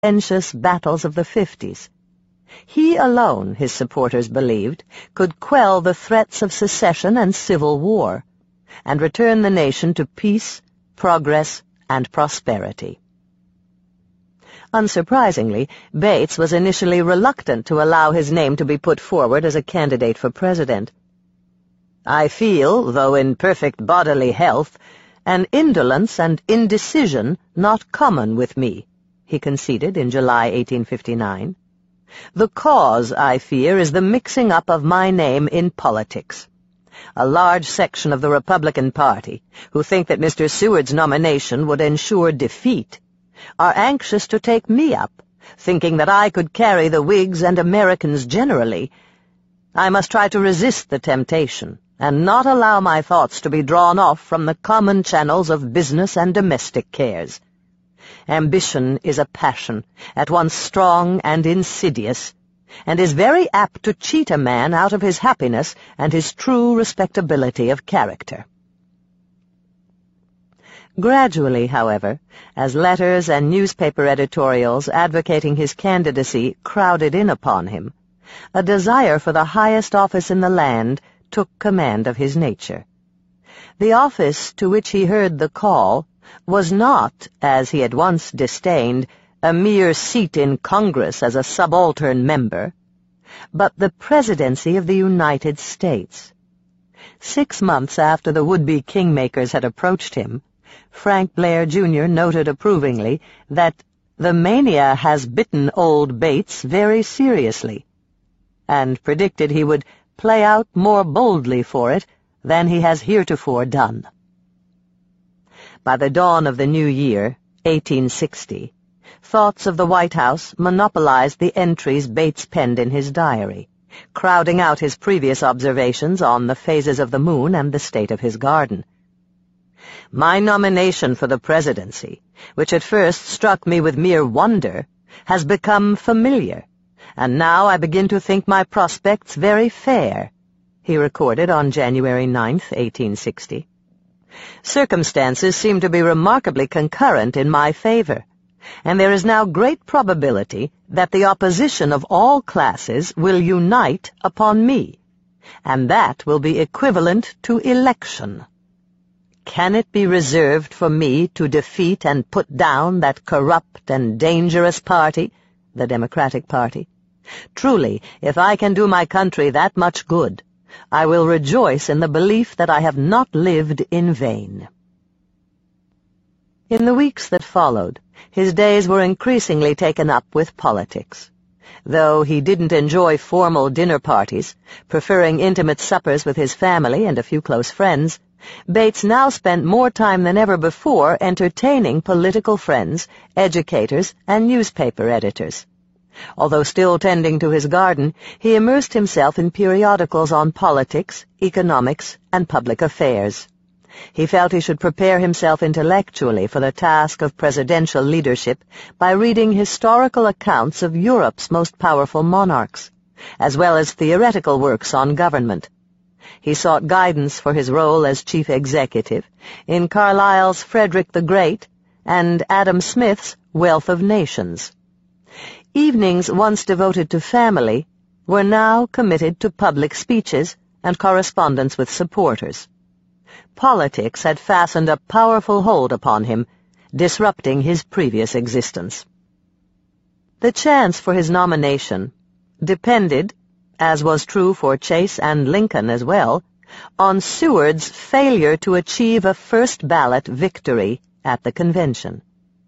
contentious battles of the 50s. He alone, his supporters believed, could quell the threats of secession and civil war, and return the nation to peace, progress, and prosperity. Unsurprisingly, Bates was initially reluctant to allow his name to be put forward as a candidate for president. "I feel, though in perfect bodily health, an indolence and indecision not common with me," he conceded in July 1859. "The cause, I fear, is the mixing up of my name in politics. A large section of the Republican Party, who think that Mr. Seward's nomination would ensure defeat, are anxious to take me up, thinking that I could carry the Whigs and Americans generally. I must try to resist the temptation, and not allow my thoughts to be drawn off from the common channels of business and domestic cares. Ambition is a passion, at once strong and insidious, and is very apt to cheat a man out of his happiness and his true respectability of character." Gradually, however, as letters and newspaper editorials advocating his candidacy crowded in upon him, a desire for the highest office in the land took command of his nature. The office to which he heard the call was not, as he had once disdained, a mere seat in Congress as a subaltern member, but the presidency of the United States. 6 months after the would-be kingmakers had approached him, Frank Blair, Jr. noted approvingly that "the mania has bitten old Bates very seriously," and predicted he would play out more boldly for it than he has heretofore done. By the dawn of the new year, 1860, thoughts of the White House monopolized the entries Bates penned in his diary, crowding out his previous observations on the phases of the moon and the state of his garden. "My nomination for the presidency, which at first struck me with mere wonder, has become familiar, and now I begin to think my prospects very fair," he recorded on January 9, 1860. "Circumstances seem to be remarkably concurrent in my favor, and there is now great probability that the opposition of all classes will unite upon me, and that will be equivalent to election. Can it be reserved for me to defeat and put down that corrupt and dangerous party, the Democratic Party? Truly, if I can do my country that much good, I will rejoice in the belief that I have not lived in vain." In the weeks that followed, his days were increasingly taken up with politics. Though he didn't enjoy formal dinner parties, preferring intimate suppers with his family and a few close friends, Bates now spent more time than ever before entertaining political friends, educators, and newspaper editors. Although still tending to his garden, he immersed himself in periodicals on politics, economics, and public affairs. He felt he should prepare himself intellectually for the task of presidential leadership by reading historical accounts of Europe's most powerful monarchs, as well as theoretical works on government. He sought guidance for his role as chief executive in Carlyle's Frederick the Great and Adam Smith's Wealth of Nations. Evenings once devoted to family were now committed to public speeches and correspondence with supporters. Politics had fastened a powerful hold upon him, disrupting his previous existence. The chance for his nomination depended, as was true for Chase and Lincoln as well, on Seward's failure to achieve a first-ballot victory at the convention.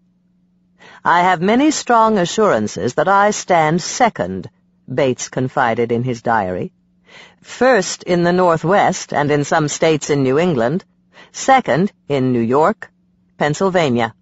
"I have many strong assurances that I stand second," Bates confided in his diary. "First in the Northwest and in some states in New England, second in New York, Pennsylvania."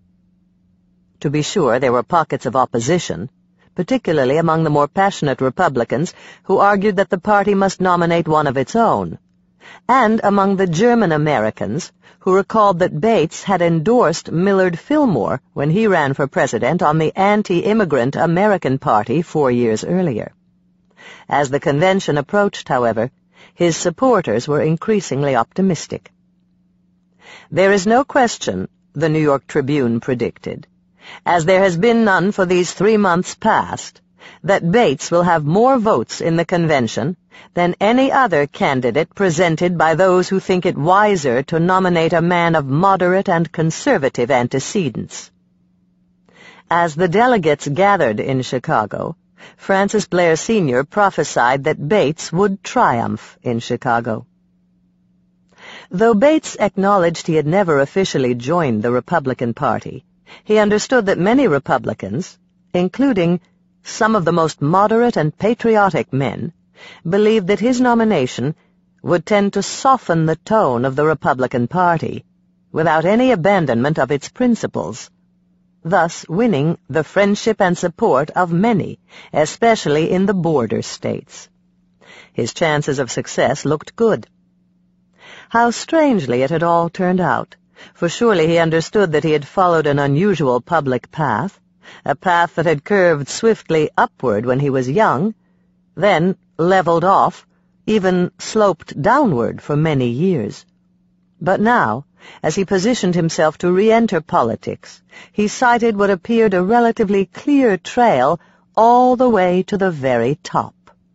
To be sure, there were pockets of opposition, particularly among the more passionate Republicans who argued that the party must nominate one of its own, and among the German Americans who recalled that Bates had endorsed Millard Fillmore when he ran for president on the anti-immigrant American Party 4 years earlier. As the convention approached, however, his supporters were increasingly optimistic. "There is no question," the New York Tribune predicted, as there has been none for these 3 months past, that Bates will have more votes in the convention than any other candidate presented by those who think it wiser to nominate a man of moderate and conservative antecedents. As the delegates gathered in Chicago, Francis Blair Sr. prophesied that Bates would triumph in Chicago. Though Bates acknowledged he had never officially joined the Republican Party, he understood that many Republicans, including some of the most moderate and patriotic men, believed that his nomination would tend to soften the tone of the Republican Party, without any abandonment of its principles, thus winning the friendship and support of many, especially in the border states. His chances of success looked good. How strangely it had all turned out, for surely he understood that he had followed an unusual public path, a path that had curved swiftly upward when he was young, then leveled off, even sloped downward for many years. But now, as he positioned himself to re-enter politics, he sighted what appeared a relatively clear trail all the way to the very top.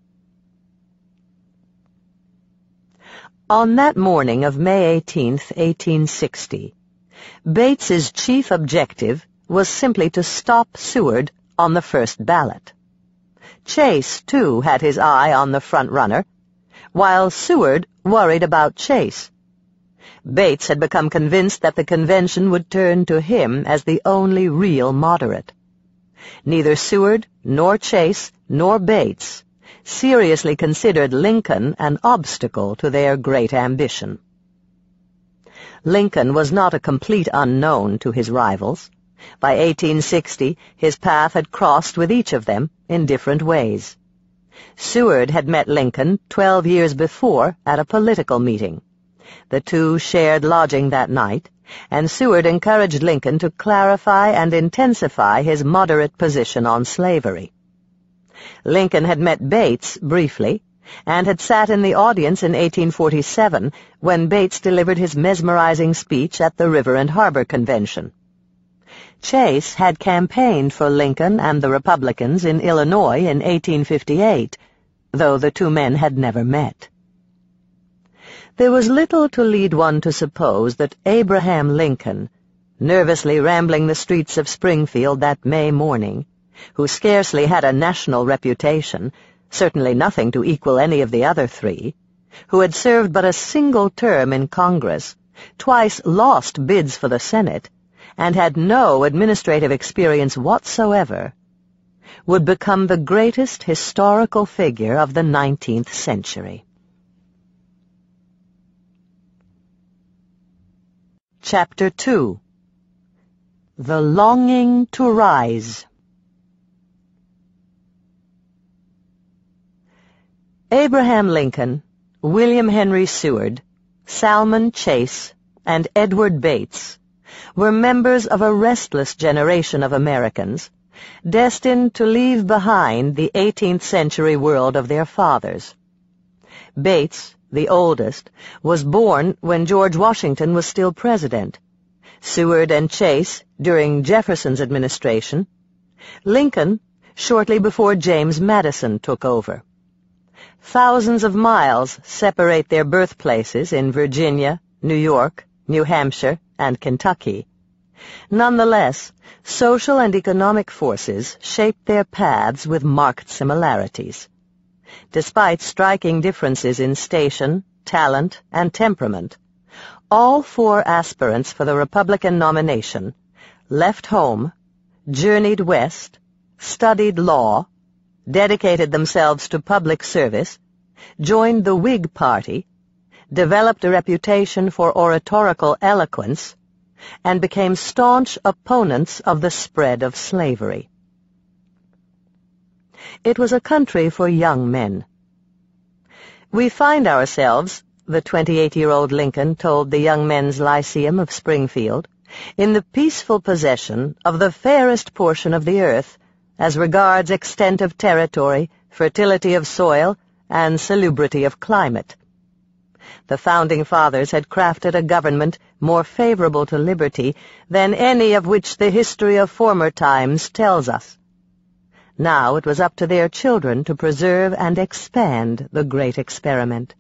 On that morning of May 18th, 1860, Bates's chief objective was simply to stop Seward on the first ballot. Chase, too, had his eye on the front-runner, while Seward worried about Chase. Bates had become convinced that the convention would turn to him as the only real moderate. Neither Seward, nor Chase, nor Bates seriously considered Lincoln an obstacle to their great ambition. Lincoln was not a complete unknown to his rivals. By 1860, his path had crossed with each of them in different ways. Seward had met Lincoln 12 years before at a political meeting. The two shared lodging that night, and Seward encouraged Lincoln to clarify and intensify his moderate position on slavery. Lincoln had met Bates briefly, and had sat in the audience in 1847 when Bates delivered his mesmerizing speech at the River and Harbor Convention. Chase had campaigned for Lincoln and the Republicans in Illinois in 1858, though the two men had never met. There was little to lead one to suppose that Abraham Lincoln, nervously rambling the streets of Springfield that May morning, who scarcely had a national reputation, certainly nothing to equal any of the other three, who had served but a single term in Congress, twice lost bids for the Senate, and had no administrative experience whatsoever, would become the greatest historical figure of the 19th century. Chapter 2. The Longing to Rise. Abraham Lincoln, William Henry Seward, Salmon Chase, and Edward Bates were members of a restless generation of Americans, destined to leave behind the 18th century world of their fathers. Bates, the oldest, was born when George Washington was still president. Seward and Chase during Jefferson's administration. Lincoln shortly before James Madison took over. Thousands of miles separate their birthplaces in Virginia, New York, New Hampshire, and Kentucky. Nonetheless, social and economic forces shaped their paths with marked similarities. Despite striking differences in station, talent, and temperament, all four aspirants for the Republican nomination left home, journeyed west, studied law, dedicated themselves to public service, joined the Whig Party, developed a reputation for oratorical eloquence, and became staunch opponents of the spread of slavery. It was a country for young men. "We find ourselves," the 28-year-old Lincoln told the Young Men's Lyceum of Springfield, "in the peaceful possession of the fairest portion of the earth, as regards extent of territory, fertility of soil, and salubrity of climate. The Founding Fathers had crafted a government more favorable to liberty than any of which the history of former times tells us. Now it was up to their children to preserve and expand the great experiment.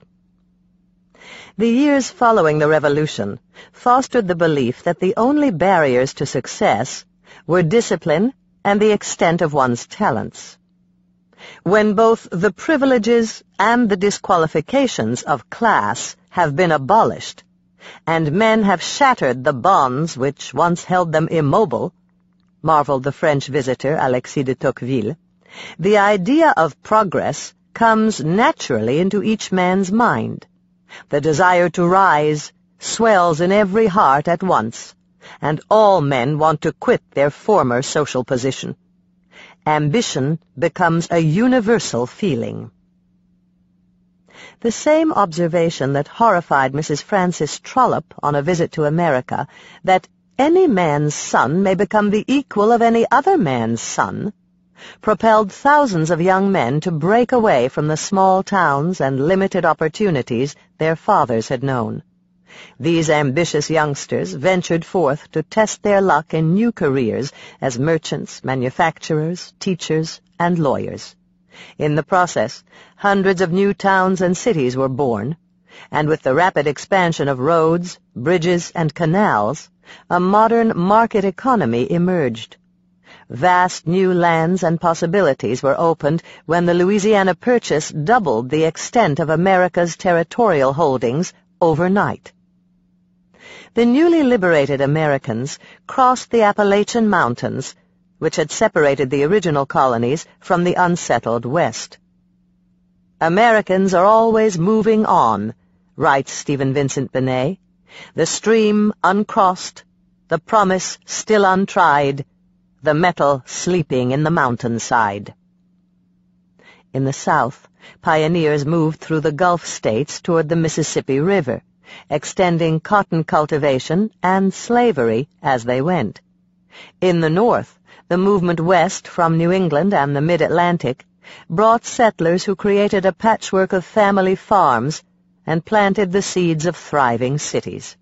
The years following the Revolution fostered the belief that the only barriers to success were discipline and the extent of one's talents. When both the privileges and the disqualifications of class have been abolished, and men have shattered the bonds which once held them immobile, marveled the French visitor Alexis de Tocqueville, the idea of progress comes naturally into each man's mind. The desire to rise swells in every heart at once, and all men want to quit their former social position. Ambition becomes a universal feeling. The same observation that horrified Mrs. Francis Trollope on a visit to America, that any man's son may become the equal of any other man's son, propelled thousands of young men to break away from the small towns and limited opportunities their fathers had known. These ambitious youngsters ventured forth to test their luck in new careers as merchants, manufacturers, teachers, and lawyers. In the process, hundreds of new towns and cities were born, and with the rapid expansion of roads, bridges, and canals, a modern market economy emerged. Vast new lands and possibilities were opened when the Louisiana Purchase doubled the extent of America's territorial holdings overnight. The newly liberated Americans crossed the Appalachian Mountains, which had separated the original colonies from the unsettled West. "Americans are always moving on," writes Stephen Vincent Benet, "the stream uncrossed, the promise still untried, the metal sleeping in the mountainside." In the South, pioneers moved through the Gulf states toward the Mississippi River, extending cotton cultivation and slavery as they went. In the North, the movement west from New England and the mid-Atlantic brought settlers who created a patchwork of family farms and planted the seeds of thriving cities.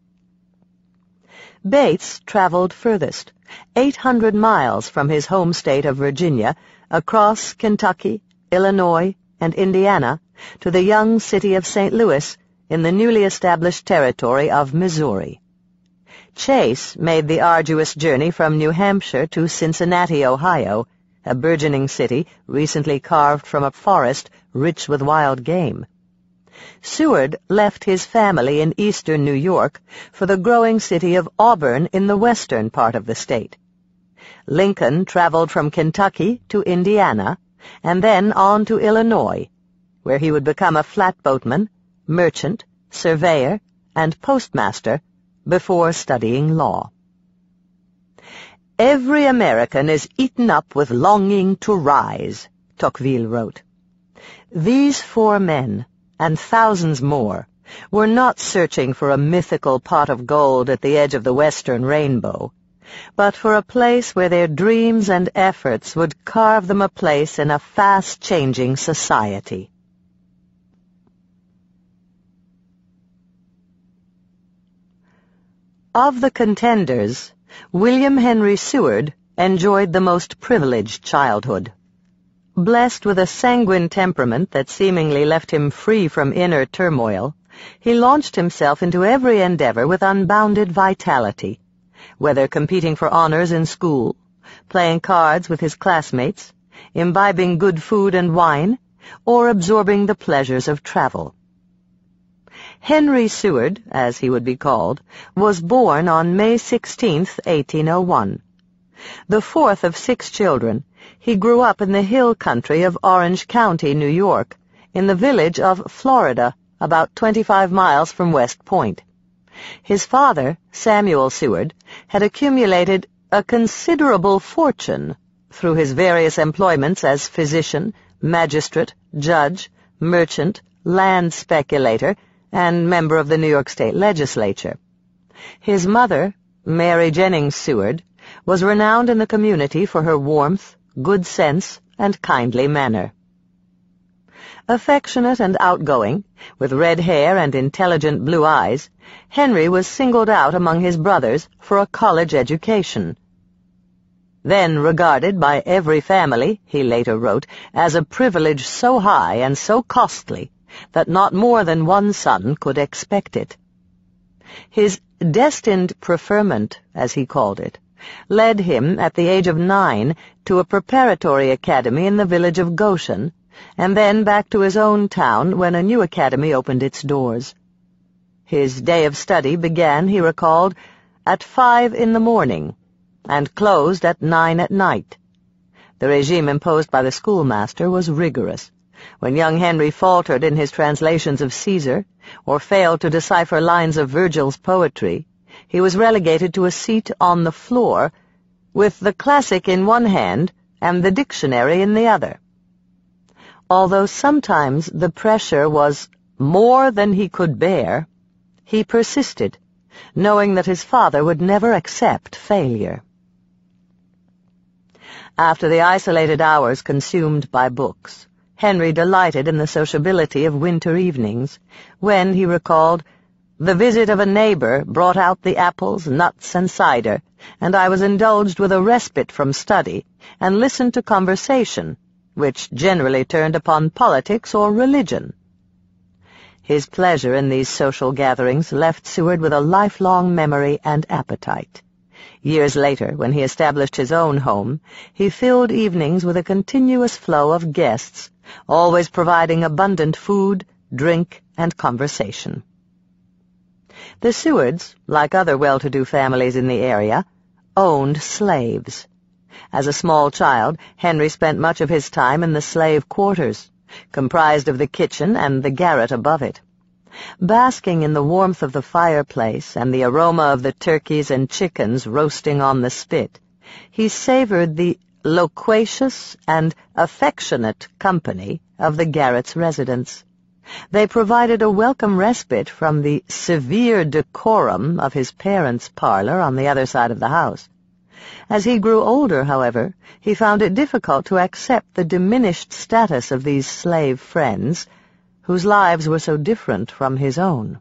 Bates traveled furthest, 800 miles from his home state of Virginia, across Kentucky, Illinois, and Indiana, to the young city of St. Louis, in the newly established territory of Missouri. Chase made the arduous journey from New Hampshire to Cincinnati, Ohio, a burgeoning city recently carved from a forest rich with wild game. Seward left his family in eastern New York for the growing city of Auburn in the western part of the state. Lincoln traveled from Kentucky to Indiana, and then on to Illinois, where he would become a flatboatman, merchant, surveyor, and postmaster before studying law. "Every American is eaten up with longing to rise," Tocqueville wrote. These 4 men, and thousands more, were not searching for a mythical pot of gold at the edge of the western rainbow, but for a place where their dreams and efforts would carve them a place in a fast-changing society. Of the contenders, William Henry Seward enjoyed the most privileged childhood. Blessed with a sanguine temperament that seemingly left him free from inner turmoil, he launched himself into every endeavor with unbounded vitality, whether competing for honors in school, playing cards with his classmates, imbibing good food and wine, or absorbing the pleasures of travel. Henry Seward, as he would be called, was born on May 16, 1801. The 4th of 6 children, he grew up in the hill country of Orange County, New York, in the village of Florida, about 25 miles from West Point. His father, Samuel Seward, had accumulated a considerable fortune through his various employments as physician, magistrate, judge, merchant, land speculator, and member of the New York State Legislature. His mother, Mary Jennings Seward, was renowned in the community for her warmth, good sense, and kindly manner. Affectionate and outgoing, with red hair and intelligent blue eyes, Henry was singled out among his brothers for a college education. Then regarded by every family, he later wrote, as a privilege so high and so costly that not more than one son could expect it. His destined preferment, as he called it, led him at the age of 9 to a preparatory academy in the village of Goshen, and then back to his own town when a new academy opened its doors. His day of study began, he recalled, at 5 in the morning, and closed at 9 at night. The regime imposed by the schoolmaster was rigorous. When young Henry faltered in his translations of Caesar, or failed to decipher lines of Virgil's poetry, he was relegated to a seat on the floor, with the classic in one hand and the dictionary in the other. Although sometimes the pressure was more than he could bear, he persisted, knowing that his father would never accept failure. After the isolated hours consumed by books, Henry delighted in the sociability of winter evenings, when, he recalled, the visit of a neighbor brought out the apples, nuts, and cider, and I was indulged with a respite from study, and listened to conversation, which generally turned upon politics or religion. His pleasure in these social gatherings left Seward with a lifelong memory and appetite. Years later, when he established his own home, he filled evenings with a continuous flow of guests, always providing abundant food, drink, and conversation. The Sewards, like other well-to-do families in the area, owned slaves. As a small child, Henry spent much of his time in the slave quarters, comprised of the kitchen and the garret above it. Basking in the warmth of the fireplace and the aroma of the turkeys and chickens roasting on the spit, he savored the loquacious and affectionate company of the garret's residents. They provided a welcome respite from the severe decorum of his parents' parlor on the other side of the house. As he grew older, however, he found it difficult to accept the diminished status of these slave friends, whose lives were so different from his own.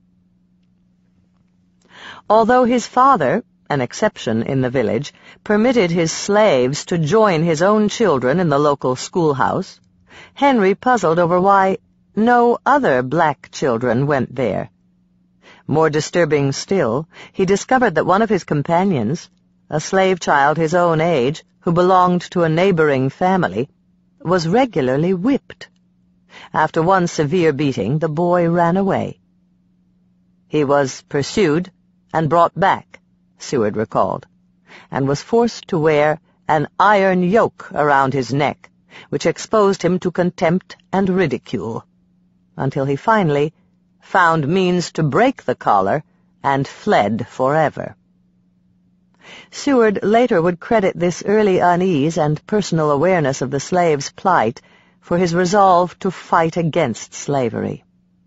Although his father, an exception in the village, permitted his slaves to join his own children in the local schoolhouse, Henry puzzled over why no other black children went there. More disturbing still, he discovered that one of his companions, a slave child his own age, who belonged to a neighboring family, was regularly whipped. After one severe beating, the boy ran away. He was pursued and brought back, Seward recalled, and was forced to wear an iron yoke around his neck, which exposed him to contempt and ridicule, until he finally found means to break the collar and fled forever. Seward later would credit this early unease and personal awareness of the slave's plight for his resolve to fight against slavery.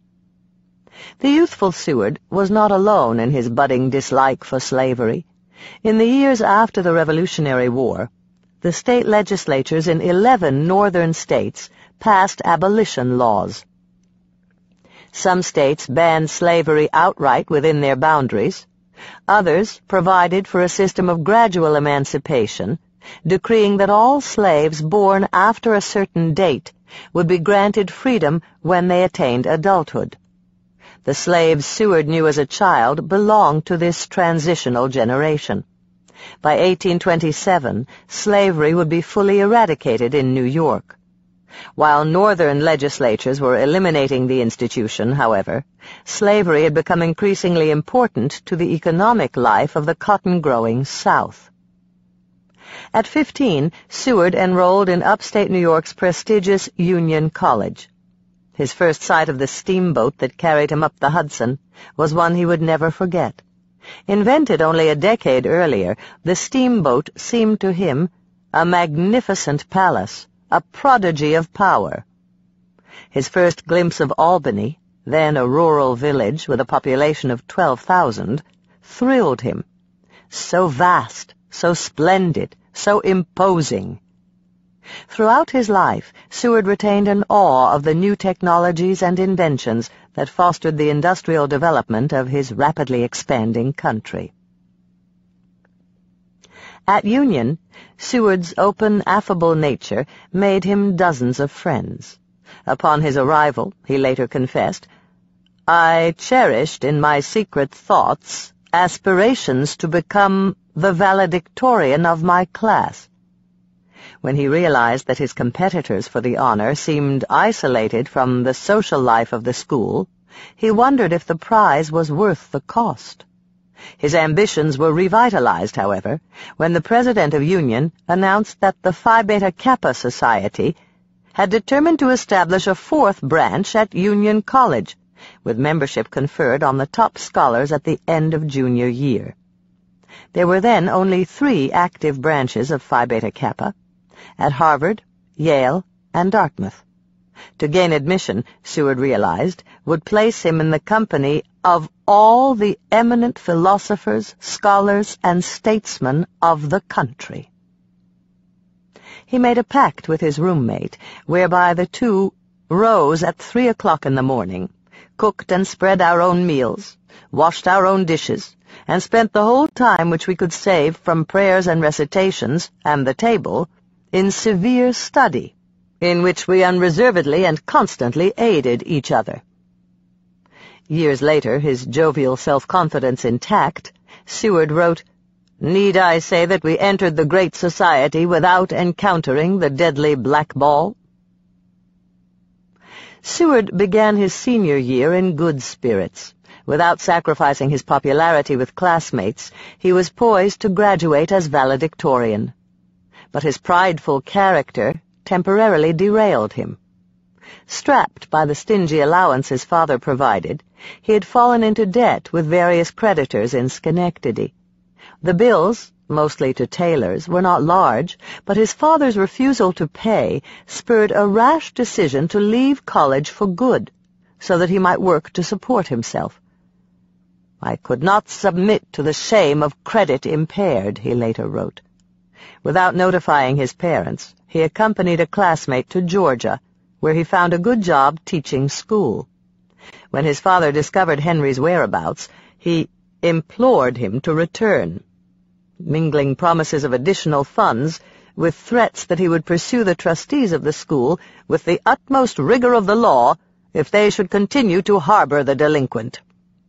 The youthful Seward was not alone in his budding dislike for slavery. In the years after the Revolutionary War, the state legislatures in 11 northern states passed abolition laws. Some states banned slavery outright within their boundaries. Others provided for a system of gradual emancipation, decreeing that all slaves born after a certain date would be granted freedom when they attained adulthood. The slaves Seward knew as a child belonged to this transitional generation. By 1827, slavery would be fully eradicated in New York. While northern legislatures were eliminating the institution, however, slavery had become increasingly important to the economic life of the cotton-growing South. At 15, Seward enrolled in upstate New York's prestigious Union College. His first sight of the steamboat that carried him up the Hudson was one he would never forget. Invented only a decade earlier, the steamboat seemed to him a magnificent palace, a prodigy of power. His first glimpse of Albany, then a rural village with a population of 12,000, thrilled him. So vast, so splendid, so imposing. throughout his life, Seward retained an awe of the new technologies and inventions that fostered the industrial development of his rapidly expanding country. At Union, Seward's open, affable nature made him dozens of friends. Upon his arrival, he later confessed, "I cherished in my secret thoughts aspirations to become the valedictorian of my class." When he realized that his competitors for the honor seemed isolated from the social life of the school, he wondered if the prize was worth the cost. His ambitions were revitalized, however, when the president of Union announced that the Phi Beta Kappa Society had determined to establish a fourth branch at Union College, with membership conferred on the top scholars at the end of junior year. There were then only 3 active branches of Phi Beta Kappa, at Harvard, Yale, and Dartmouth. To gain admission, Seward realized, would place him in the company of all the eminent philosophers, scholars, and statesmen of the country. He made a pact with his roommate, whereby the two rose at 3 o'clock in the morning, cooked and spread our own meals, washed our own dishes, and spent the whole time which we could save from prayers and recitations, and the table, in severe study, in which we unreservedly and constantly aided each other. Years later, his jovial self-confidence intact, Seward wrote, "Need I say that we entered the great society without encountering the deadly black ball?" Seward began his senior year in good spirits. Without sacrificing his popularity with classmates, he was poised to graduate as valedictorian. But his prideful character temporarily derailed him. Strapped by the stingy allowance his father provided, he had fallen into debt with various creditors in Schenectady. The bills, mostly to tailors, were not large, but his father's refusal to pay spurred a rash decision to leave college for good, so that he might work to support himself. "I could not submit to the shame of credit impaired," he later wrote. Without notifying his parents, he accompanied a classmate to Georgia, where he found a good job teaching school. When his father discovered Henry's whereabouts, he implored him to return, mingling promises of additional funds with threats that he would pursue the trustees of the school with the utmost rigor of the law if they should continue to harbor the delinquent.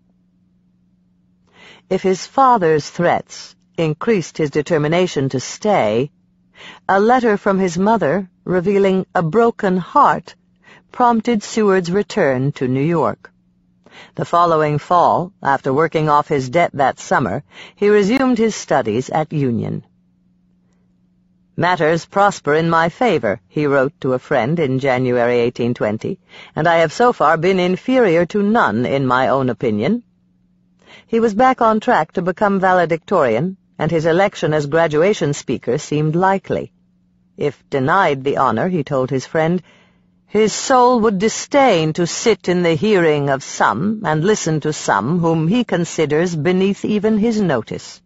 If his father's threats increased his determination to stay, a letter from his mother, revealing a broken heart, prompted Seward's return to New York. The following fall, after working off his debt that summer, he resumed his studies at Union. "Matters prosper in my favor," he wrote to a friend in January 1820, "and I have so far been inferior to none in my own opinion." He was back on track to become valedictorian, and his election as graduation speaker seemed likely. If denied the honor, he told his friend, his soul would disdain to sit in the hearing of some and listen to some whom he considers beneath even his notice.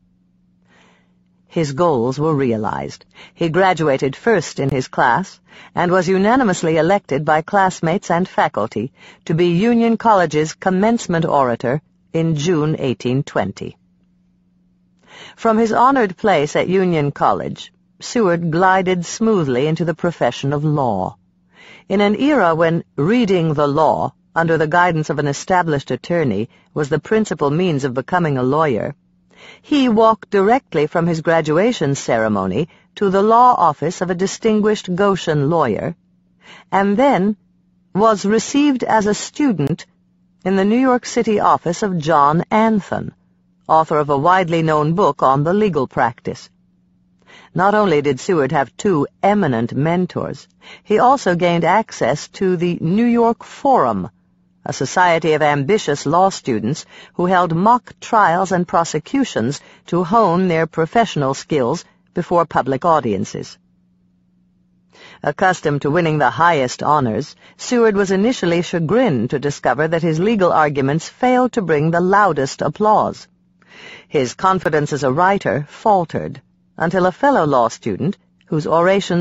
His goals were realized. He graduated first in his class and was unanimously elected by classmates and faculty to be Union College's commencement orator in June 1820. From his honored place at Union College, Seward glided smoothly into the profession of law. In an era when reading the law, under the guidance of an established attorney, was the principal means of becoming a lawyer, he walked directly from his graduation ceremony to the law office of a distinguished Goshen lawyer, and then was received as a student in the New York City office of John Anthon, author of a widely known book on the legal practice. Not only did Seward have 2 eminent mentors, he also gained access to the New York Forum, a society of ambitious law students who held mock trials and prosecutions to hone their professional skills before public audiences. Accustomed to winning the highest honors, Seward was initially chagrined to discover that his legal arguments failed to bring the loudest applause. His confidence as a writer faltered, until a fellow law student, whose orations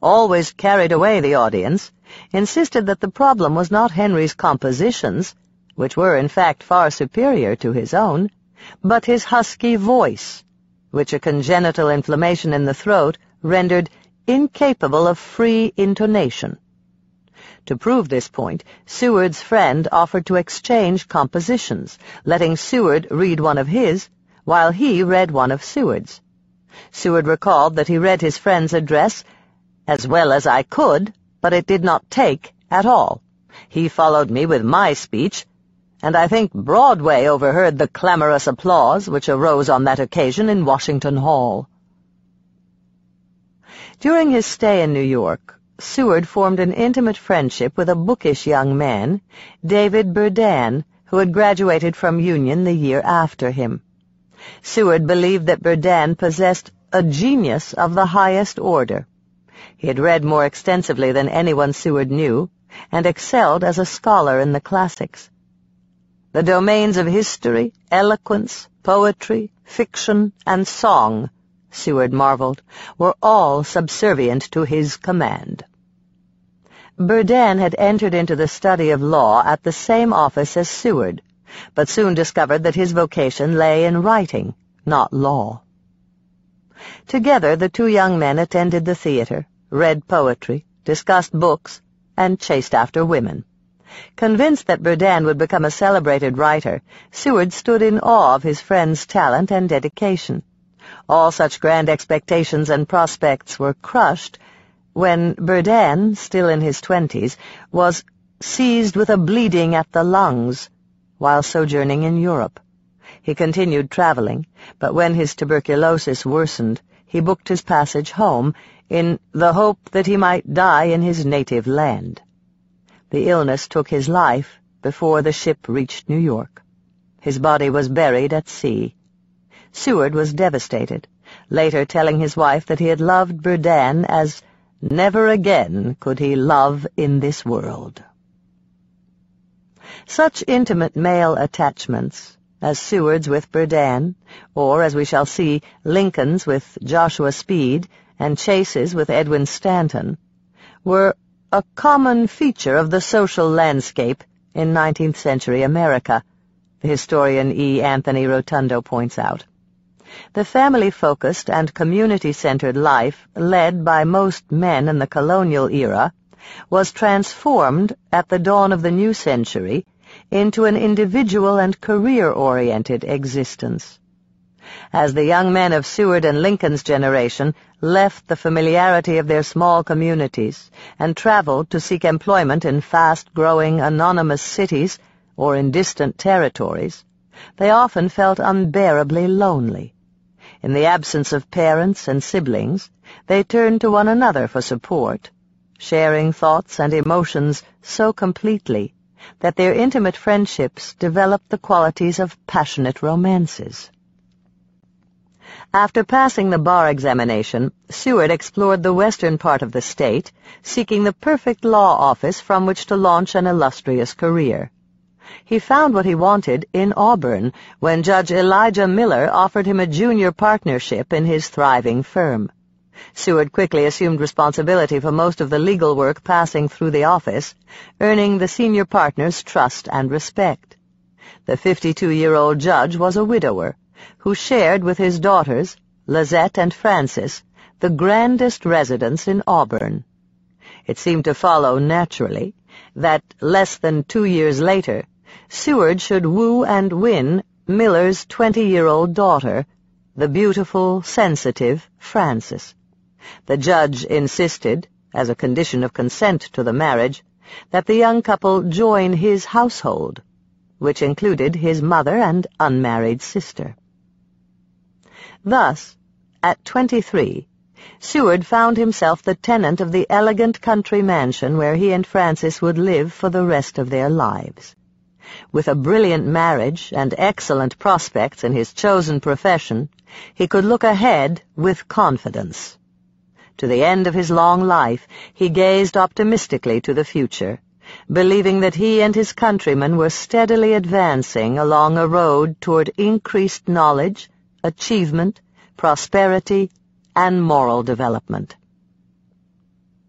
always carried away the audience, insisted that the problem was not Henry's compositions, which were in fact far superior to his own, but his husky voice, which a congenital inflammation in the throat rendered incapable of free intonation. To prove this point, Seward's friend offered to exchange compositions, letting Seward read one of his, while he read one of Seward's. Seward recalled that he read his friend's address as well as I could, but it did not take at all. He followed me with my speech, and I think Broadway overheard the clamorous applause which arose on that occasion in Washington Hall. During his stay in New York, Seward formed an intimate friendship with a bookish young man, David Burdan, who had graduated from Union the year after him. Seward believed that Burdan possessed a genius of the highest order. He had read more extensively than anyone Seward knew, and excelled as a scholar in the classics. The domains of history, eloquence, poetry, fiction, and song, Seward marveled, were all subservient to his command. Burdan had entered into the study of law at the same office as Seward, but soon discovered that his vocation lay in writing, not law. Together the two young men attended the theater, read poetry, discussed books, and chased after women. Convinced that Burdan would become a celebrated writer, Seward stood in awe of his friend's talent and dedication. All such grand expectations and prospects were crushed when Burdan, still in his 20s, was seized with a bleeding at the lungs while sojourning in Europe. He continued traveling, but when his tuberculosis worsened, he booked his passage home in the hope that he might die in his native land. The illness took his life before the ship reached New York. His body was buried at sea. Seward was devastated, later telling his wife that he had loved Burdan as never again could he love in this world. Such intimate male attachments, as Seward's with Burdan, or, as we shall see, Lincoln's with Joshua Speed, and Chase's with Edwin Stanton, were a common feature of the social landscape in 19th century America, the historian E. Anthony Rotundo points out. The family-focused and community-centered life led by most men in the colonial era was transformed at the dawn of the new century into an individual and career-oriented existence. As the young men of Seward and Lincoln's generation left the familiarity of their small communities and traveled to seek employment in fast-growing anonymous cities or in distant territories, they often felt unbearably lonely. In the absence of parents and siblings, they turned to one another for support, sharing thoughts and emotions so completely that their intimate friendships developed the qualities of passionate romances. After passing the bar examination, Seward explored the western part of the state, seeking the perfect law office from which to launch an illustrious career. He found what he wanted in Auburn when Judge Elijah Miller offered him a junior partnership in his thriving firm. Seward quickly assumed responsibility for most of the legal work passing through the office, earning the senior partner's trust and respect. The 52-year-old judge was a widower, who shared with his daughters, Lizette and Frances, the grandest residence in Auburn. It seemed to follow naturally that less than 2 years later, Seward should woo and win Miller's 20-year-old daughter, the beautiful, sensitive Frances. The judge insisted, as a condition of consent to the marriage, that the young couple join his household, which included his mother and unmarried sister. Thus, at 23, Seward found himself the tenant of the elegant country mansion where he and Frances would live for the rest of their lives. With a brilliant marriage and excellent prospects in his chosen profession, he could look ahead with confidence. To the end of his long life, he gazed optimistically to the future, believing that he and his countrymen were steadily advancing along a road toward increased knowledge, achievement, prosperity, and moral development.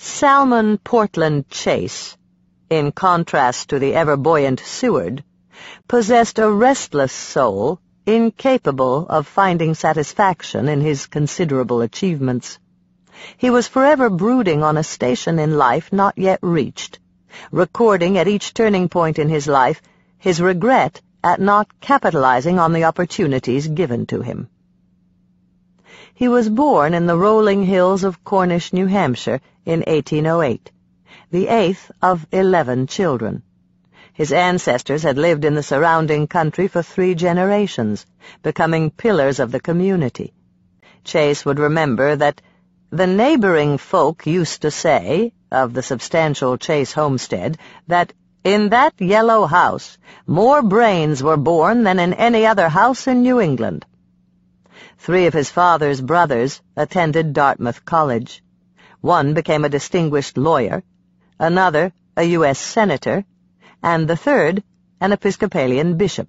Salmon Portland Chase, in contrast to the ever-buoyant Seward, possessed a restless soul incapable of finding satisfaction in his considerable achievements. He was forever brooding on a station in life not yet reached, recording at each turning point in his life his regret at not capitalizing on the opportunities given to him. He was born in the rolling hills of Cornish, New Hampshire, in 1808, the 8th of 11 children. His ancestors had lived in the surrounding country for 3 generations, becoming pillars of the community. Chase would remember that the neighboring folk used to say, of the substantial Chase homestead, that in that yellow house more brains were born than in any other house in New England. 3 of his father's brothers attended Dartmouth College. One became a distinguished lawyer, another a U.S. senator, and the third an Episcopalian bishop.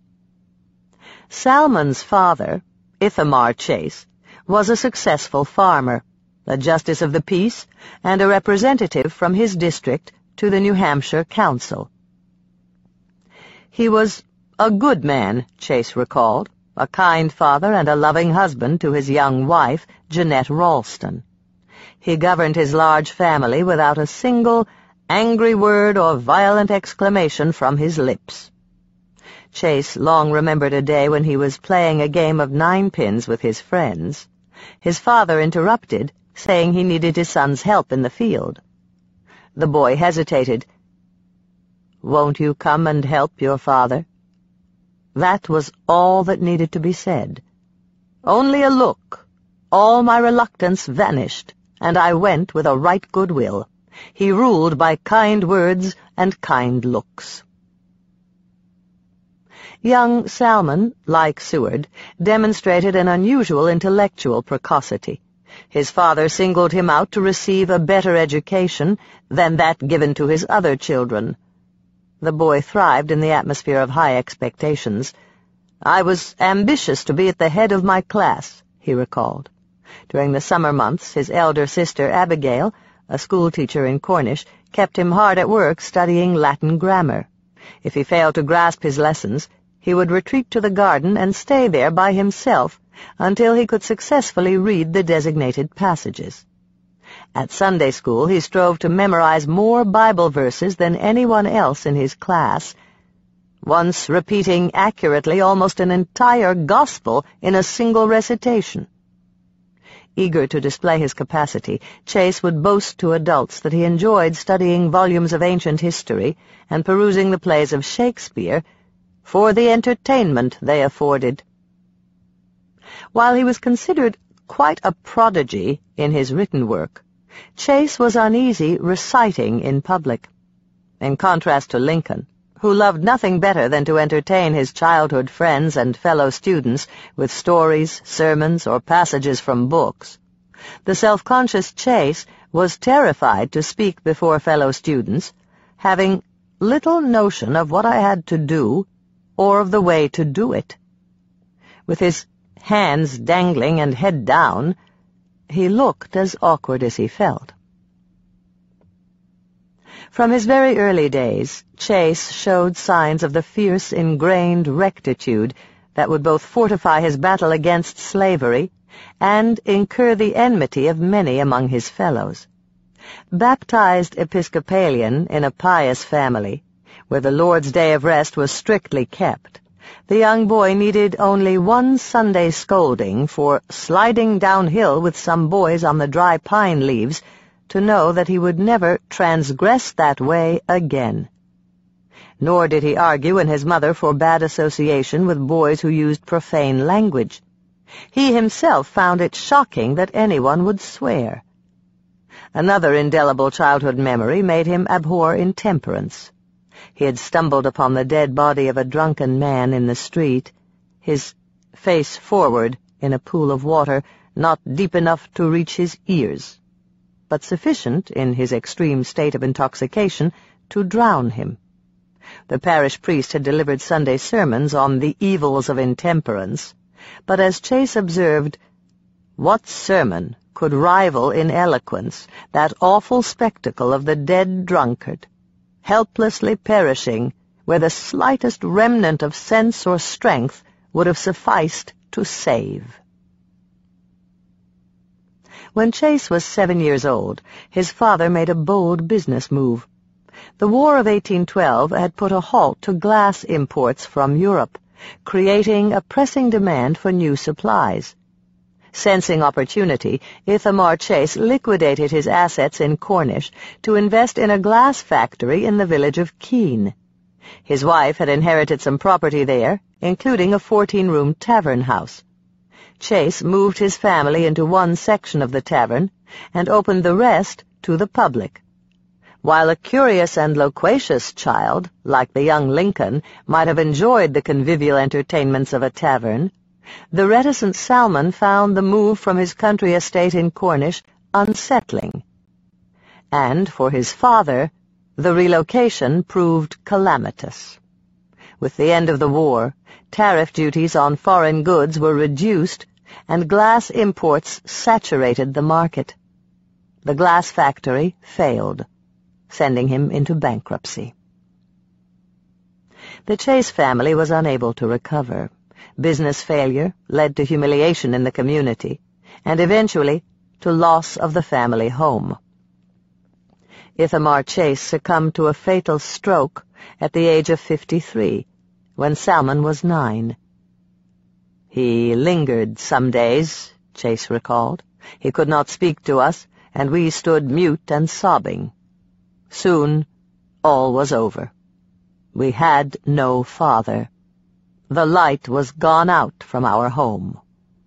Salmon's father, Ithamar Chase, was a successful farmer, a justice of the peace, and a representative from his district to the New Hampshire Council. He was a good man, Chase recalled, a kind father and a loving husband to his young wife, Jeanette Ralston. He governed his large family without a single angry word or violent exclamation from his lips. Chase long remembered a day when he was playing a game of 9-pins with his friends. His father interrupted, saying he needed his son's help in the field. The boy hesitated. "Won't you come and help your father?" That was all that needed to be said. Only a look. All my reluctance vanished, and I went with a right good will. He ruled by kind words and kind looks. Young Salmon, like Seward, demonstrated an unusual intellectual precocity. His father singled him out to receive a better education than that given to his other children. The boy thrived in the atmosphere of high expectations. "I was ambitious to be at the head of my class," he recalled. During the summer months, his elder sister Abigail, a schoolteacher in Cornish, kept him hard at work studying Latin grammar. If he failed to grasp his lessons, he would retreat to the garden and stay there by himself until he could successfully read the designated passages. At Sunday school, he strove to memorize more Bible verses than anyone else in his class, once repeating accurately almost an entire gospel in a single recitation. Eager to display his capacity, Chase would boast to adults that he enjoyed studying volumes of ancient history and perusing the plays of Shakespeare for the entertainment they afforded. While he was considered quite a prodigy in his written work, Chase was uneasy reciting in public. In contrast to Lincoln, who loved nothing better than to entertain his childhood friends and fellow students with stories, sermons, or passages from books, the self-conscious Chase was terrified to speak before fellow students, having little notion of what I had to do or of the way to do it. With his hands dangling and head down, he looked as awkward as he felt. From his very early days, Chase showed signs of the fierce, ingrained rectitude that would both fortify his battle against slavery and incur the enmity of many among his fellows. Baptized Episcopalian in a pious family, where the Lord's Day of Rest was strictly kept, the young boy needed only one Sunday scolding for sliding downhill with some boys on the dry pine leaves to know that he would never transgress that way again. Nor did he argue when his mother forbade association with boys who used profane language. He himself found it shocking that anyone would swear. Another indelible childhood memory made him abhor intemperance. He had stumbled upon the dead body of a drunken man in the street, his face forward in a pool of water not deep enough to reach his ears, but sufficient, in his extreme state of intoxication, to drown him. The parish priest had delivered Sunday sermons on the evils of intemperance, but as Chase observed, "What sermon could rival in eloquence that awful spectacle of the dead drunkard, helplessly perishing where the slightest remnant of sense or strength would have sufficed to save. When Chase was 7 years old, his father made a bold business move. The War of 1812 had put a halt to glass imports from Europe, creating a pressing demand for new supplies. Sensing opportunity, Ithamar Chase liquidated his assets in Cornish to invest in a glass factory in the village of Keene. His wife had inherited some property there, including a 14-room tavern house. Chase moved his family into one section of the tavern and opened the rest to the public. While a curious and loquacious child, like the young Lincoln, might have enjoyed the convivial entertainments of a tavern, the reticent Salmon found the move from his country estate in Cornish unsettling. And for his father, the relocation proved calamitous. With the end of the war, tariff duties on foreign goods were reduced, and glass imports saturated the market. The glass factory failed, sending him into bankruptcy. The Chase family was unable to recover. Business failure led to humiliation in the community, and eventually to loss of the family home. Ithamar Chase succumbed to a fatal stroke at the age of 53, when Salmon was 9. He lingered some days, Chase recalled. He could not speak to us, and we stood mute and sobbing. Soon, all was over. We had no father. The light was gone out from our home.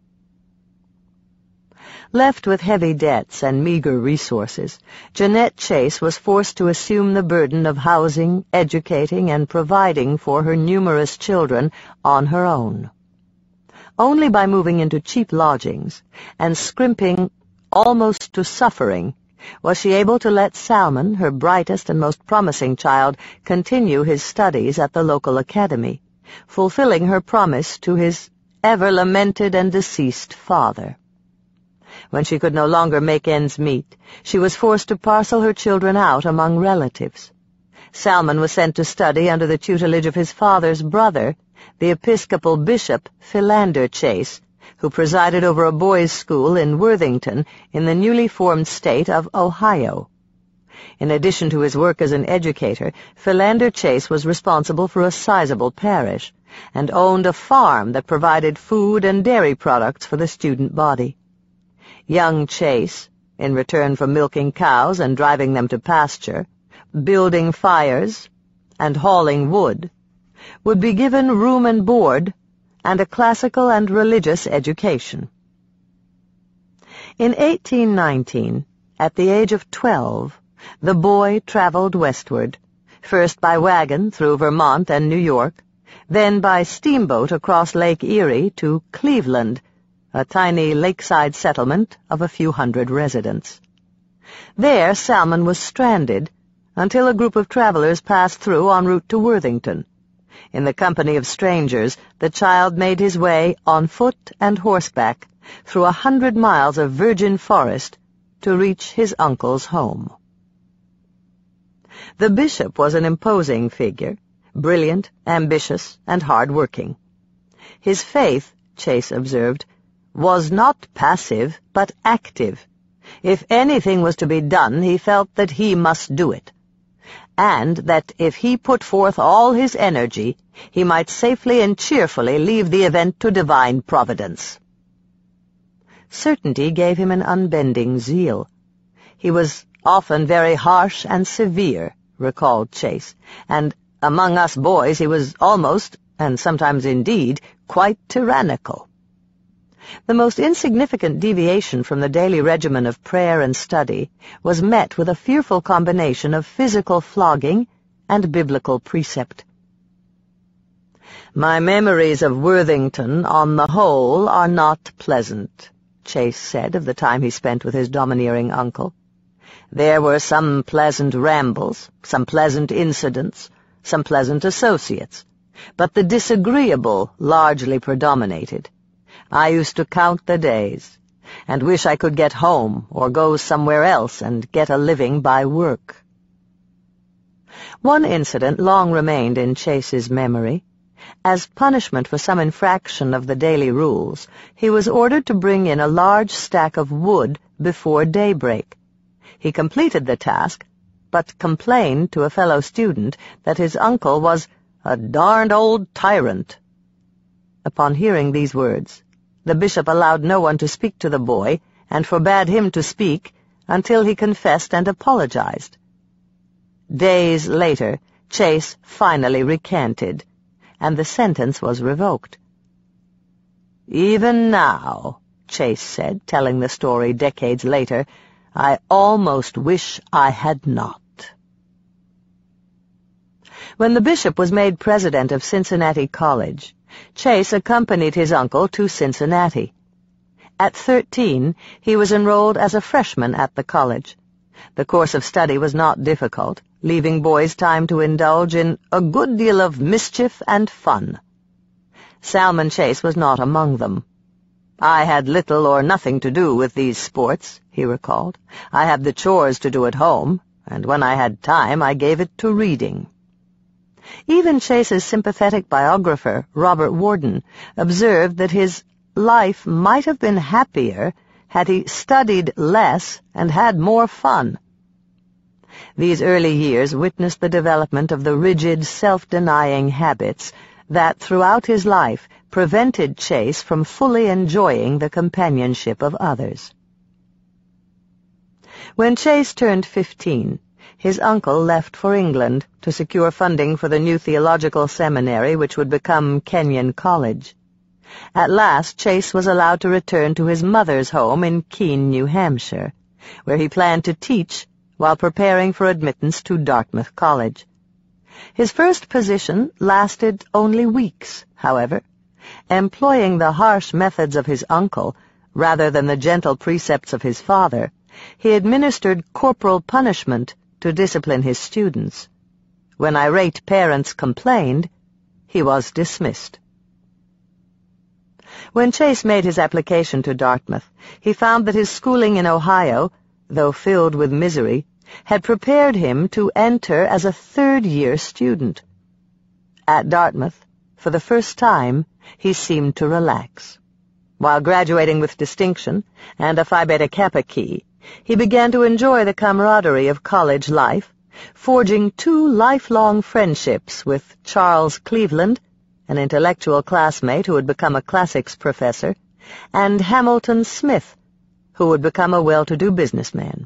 Left with heavy debts and meager resources, Jeanette Chase was forced to assume the burden of housing, educating, and providing for her numerous children on her own. Only by moving into cheap lodgings and scrimping almost to suffering was she able to let Salmon, her brightest and most promising child, continue his studies at the local academy, fulfilling her promise to his ever-lamented and deceased father. When she could no longer make ends meet, she was forced to parcel her children out among relatives. Salmon was sent to study under the tutelage of his father's brother, the Episcopal Bishop Philander Chase, who presided over a boys' school in Worthington in the newly formed state of Ohio. In addition to his work as an educator, Philander Chase was responsible for a sizable parish, and owned a farm that provided food and dairy products for the student body. Young Chase, in return for milking cows and driving them to pasture, building fires, and hauling wood, would be given room and board and a classical and religious education. In 1819, at the age of 12, the boy traveled westward, first by wagon through Vermont and New York, then by steamboat across Lake Erie to Cleveland, a tiny lakeside settlement of a few hundred residents. There Salmon was stranded until a group of travelers passed through en route to Worthington. In the company of strangers, the child made his way on foot and horseback through 100 miles of virgin forest to reach his uncle's home. The bishop was an imposing figure, brilliant, ambitious, and hard-working. His faith, Chase observed, was not passive, but active. If anything was to be done, he felt that he must do it, and that if he put forth all his energy, he might safely and cheerfully leave the event to divine providence. Certainty gave him an unbending zeal. He was often very harsh and severe, recalled Chase, and among us boys he was almost, and sometimes indeed, quite tyrannical. The most insignificant deviation from the daily regimen of prayer and study was met with a fearful combination of physical flogging and biblical precept. "My memories of Worthington, on the whole, are not pleasant," Chase said of the time he spent with his domineering uncle. "There were some pleasant rambles, some pleasant incidents, some pleasant associates, but the disagreeable largely predominated. I used to count the days, and wish I could get home or go somewhere else and get a living by work. One incident long remained in Chase's memory. As punishment for some infraction of the daily rules, he was ordered to bring in a large stack of wood before daybreak. He completed the task, but complained to a fellow student that his uncle was a darned old tyrant. Upon hearing these words, the bishop allowed no one to speak to the boy and forbade him to speak until he confessed and apologized. Days later, Chase finally recanted, and the sentence was revoked. "Even now," Chase said, telling the story decades later, "I almost wish I had not." When the bishop was made president of Cincinnati College, Chase accompanied his uncle to Cincinnati. At 13, he was enrolled as a freshman at the college. The course of study was not difficult, leaving boys time to indulge in a good deal of mischief and fun. Salmon Chase was not among them. "I had little or nothing to do with these sports," he recalled. "I had the chores to do at home, and when I had time I gave it to reading." Even Chase's sympathetic biographer, Robert Worden, observed that his life might have been happier had he studied less and had more fun. These early years witnessed the development of the rigid, self-denying habits that, throughout his life, prevented Chase from fully enjoying the companionship of others. When Chase turned 15, his uncle left for England to secure funding for the new theological seminary which would become Kenyon College. At last, Chase was allowed to return to his mother's home in Keene, New Hampshire, where he planned to teach while preparing for admittance to Dartmouth College. His first position lasted only weeks, however. Employing the harsh methods of his uncle, rather than the gentle precepts of his father, he administered corporal punishment to discipline his students. When irate parents complained, he was dismissed. When Chase made his application to Dartmouth, he found that his schooling in Ohio, though filled with misery, had prepared him to enter as a third-year student. At Dartmouth, for the first time, he seemed to relax. While graduating with distinction and a Phi Beta Kappa key, he began to enjoy the camaraderie of college life, forging 2 lifelong friendships with Charles Cleveland, an intellectual classmate who would become a classics professor, and Hamilton Smith, who would become a well-to-do businessman.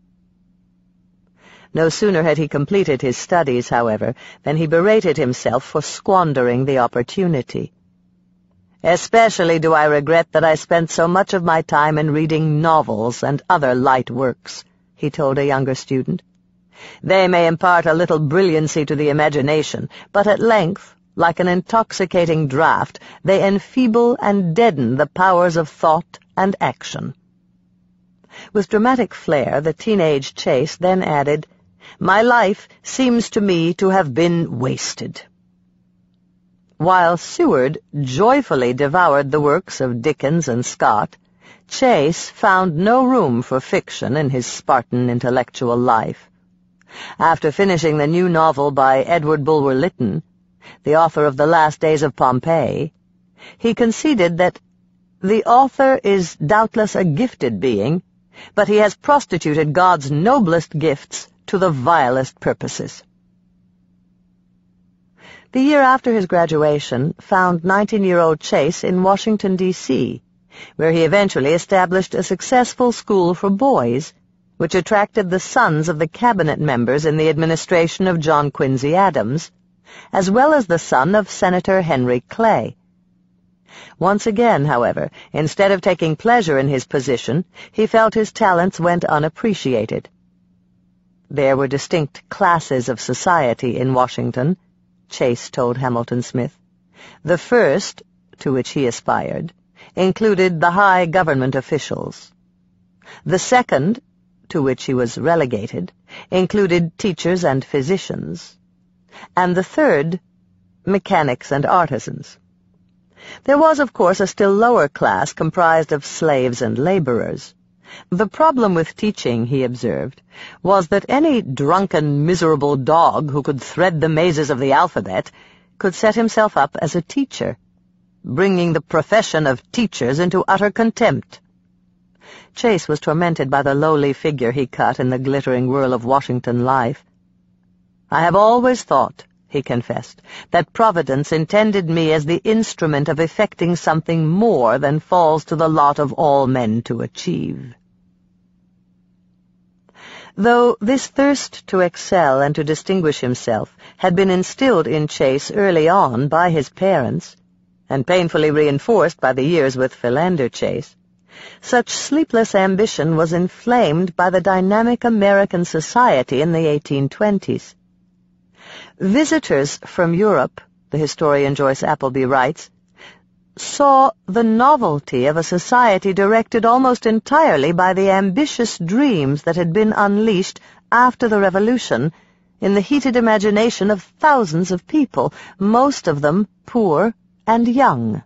No sooner had he completed his studies, however, than he berated himself for squandering the opportunity. "Especially do I regret that I spent so much of my time in reading novels and other light works," he told a younger student. "They may impart a little brilliancy to the imagination, but at length, like an intoxicating draught, they enfeeble and deaden the powers of thought and action." With dramatic flair, the teenage Chase then added, "My life seems to me to have been wasted." While Seward joyfully devoured the works of Dickens and Scott, Chase found no room for fiction in his Spartan intellectual life. After finishing the new novel by Edward Bulwer Lytton, the author of The Last Days of Pompeii, he conceded that the author is doubtless a gifted being, but he has prostituted God's noblest gifts to the vilest purposes. The year after his graduation found 19-year-old Chase in Washington, D.C., where he eventually established a successful school for boys, which attracted the sons of the cabinet members in the administration of John Quincy Adams, as well as the son of Senator Henry Clay. Once again, however, instead of taking pleasure in his position, he felt his talents went unappreciated. There were distinct classes of society in Washington, Chase told Hamilton Smith. The first, to which he aspired, included the high government officials. The second, to which he was relegated, included teachers and physicians. And the third, mechanics and artisans. There was, of course, a still lower class comprised of slaves and laborers. The problem with teaching, he observed, was that any drunken, miserable dog who could thread the mazes of the alphabet could set himself up as a teacher, bringing the profession of teachers into utter contempt. Chase was tormented by the lowly figure he cut in the glittering whirl of Washington life. "I have always thought," he confessed, "that Providence intended me as the instrument of effecting something more than falls to the lot of all men to achieve." Though this thirst to excel and to distinguish himself had been instilled in Chase early on by his parents, and painfully reinforced by the years with Philander Chase, such sleepless ambition was inflamed by the dynamic American society in the 1820s. Visitors from Europe, the historian Joyce Appleby writes, saw the novelty of a society directed almost entirely by the ambitious dreams that had been unleashed after the Revolution in the heated imagination of thousands of people, most of them poor and young.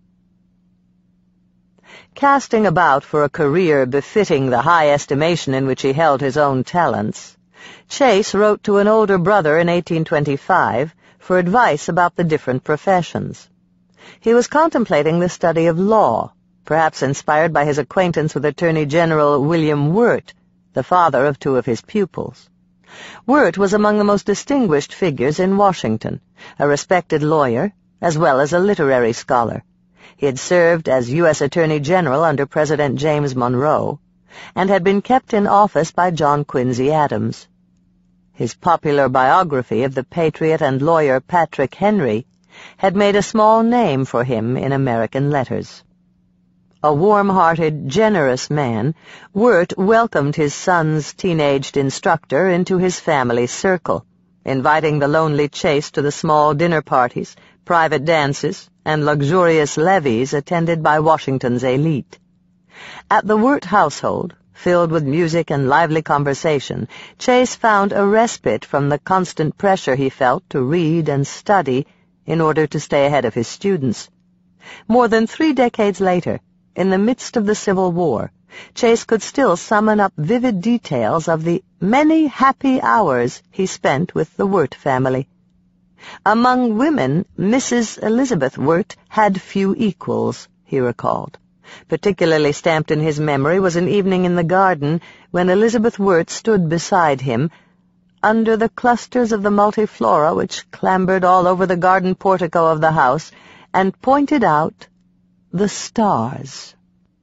Casting about for a career befitting the high estimation in which he held his own talents, Chase wrote to an older brother in 1825 for advice about the different professions. He was contemplating the study of law, perhaps inspired by his acquaintance with Attorney General William Wirt, the father of two of his pupils. Wirt was among the most distinguished figures in Washington, a respected lawyer, as well as a literary scholar. He had served as U.S. Attorney General under President James Monroe, and had been kept in office by John Quincy Adams. His popular biography of the patriot and lawyer Patrick Henry had made a small name for him in American letters. A warm-hearted, generous man, Wirt welcomed his son's teenaged instructor into his family circle, inviting the lonely Chase to the small dinner parties, private dances, and luxurious levees attended by Washington's elite. At the Wirt household, filled with music and lively conversation, Chase found a respite from the constant pressure he felt to read and study in order to stay ahead of his students. More than 3 decades later, in the midst of the Civil War, Chase could still summon up vivid details of the many happy hours he spent with the Wirt family. Among women, Mrs. Elizabeth Wirt had few equals, he recalled. Particularly stamped in his memory was an evening in the garden when Elizabeth Wirt stood beside him, under the clusters of the multiflora which clambered all over the garden portico of the house, and pointed out the stars.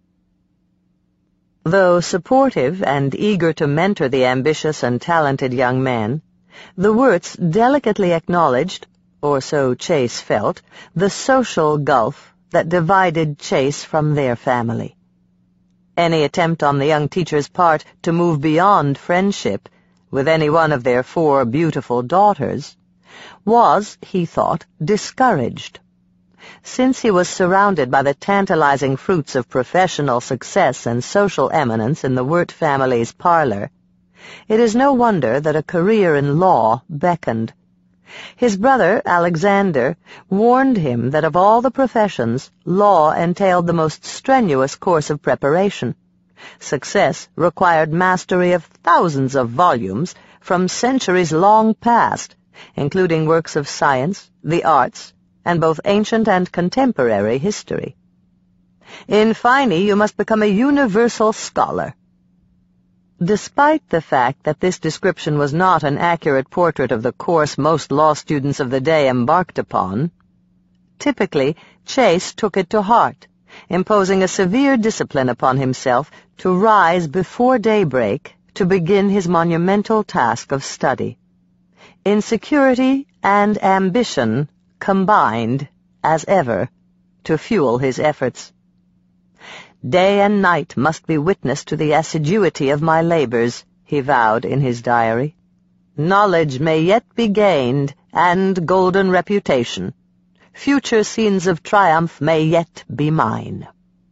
Though supportive and eager to mentor the ambitious and talented young man, the Wirts delicately acknowledged, or so Chase felt, the social gulf that divided Chase from their family. Any attempt on the young teacher's part to move beyond friendship with any one of their 4 beautiful daughters was, he thought, discouraged. Since he was surrounded by the tantalizing fruits of professional success and social eminence in the Wirt family's parlor, it is no wonder that a career in law beckoned. His brother, Alexander, warned him that of all the professions, law entailed the most strenuous course of preparation. Success required mastery of thousands of volumes from centuries long past, including works of science, the arts, and both ancient and contemporary history. In fine, you must become a universal scholar. Despite the fact that this description was not an accurate portrait of the course most law students of the day embarked upon, typically Chase took it to heart, imposing a severe discipline upon himself to rise before daybreak to begin his monumental task of study. Insecurity and ambition combined, as ever, to fuel his efforts. "Day and night must be witness to the assiduity of my labors," he vowed in his diary. "Knowledge may yet be gained, and golden reputation. Future scenes of triumph may yet be mine."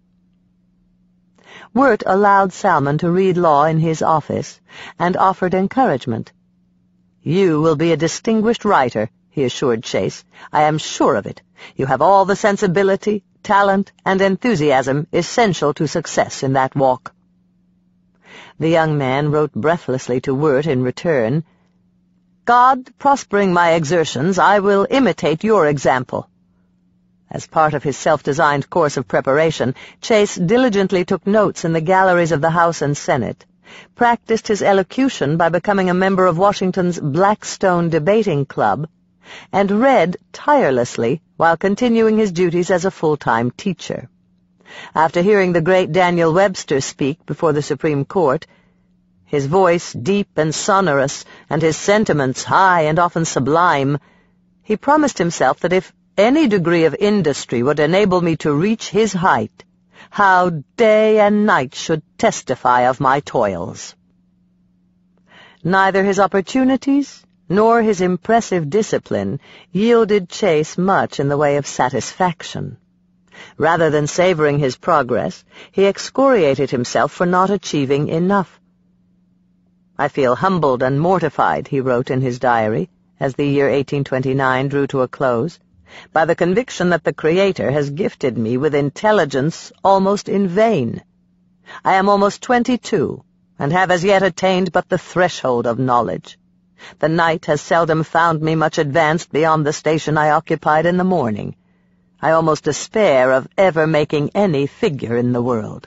Wirt allowed Salmon to read law in his office, and offered encouragement. "You will be a distinguished writer," he assured Chase. "I am sure of it, You have all the sensibility, talent, and enthusiasm essential to success in that walk." The young man wrote breathlessly to Wirt in return, "God prospering my exertions, I will imitate your example." As part of his self-designed course of preparation, Chase diligently took notes in the galleries of the House and Senate, practiced his elocution by becoming a member of Washington's Blackstone Debating Club, and read tirelessly while continuing his duties as a full-time teacher. After hearing the great Daniel Webster speak before the Supreme Court, his voice deep and sonorous, and his sentiments high and often sublime, he promised himself that if any degree of industry would enable me to reach his height, how day and night should testify of my toils. Neither his opportunities nor his impressive discipline yielded Chase much in the way of satisfaction. Rather than savoring his progress, he excoriated himself for not achieving enough. "I feel humbled and mortified," he wrote in his diary, as the year 1829 drew to a close, "by the conviction that the Creator has gifted me with intelligence almost in vain. I am almost 22, and have as yet attained but the threshold of knowledge. The night has seldom found me much advanced beyond the station I occupied in the morning. I almost despair of ever making any figure in the world."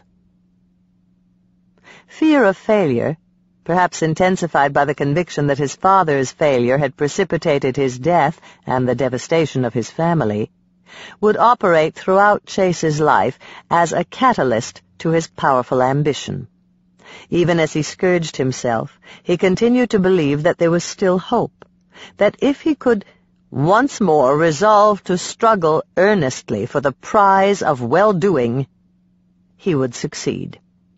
Fear of failure, perhaps intensified by the conviction that his father's failure had precipitated his death and the devastation of his family, would operate throughout Chase's life as a catalyst to his powerful ambition. Even as he scourged himself, he continued to believe that there was still hope, that if he could once more resolve to struggle earnestly for the prize of well-doing, he would succeed.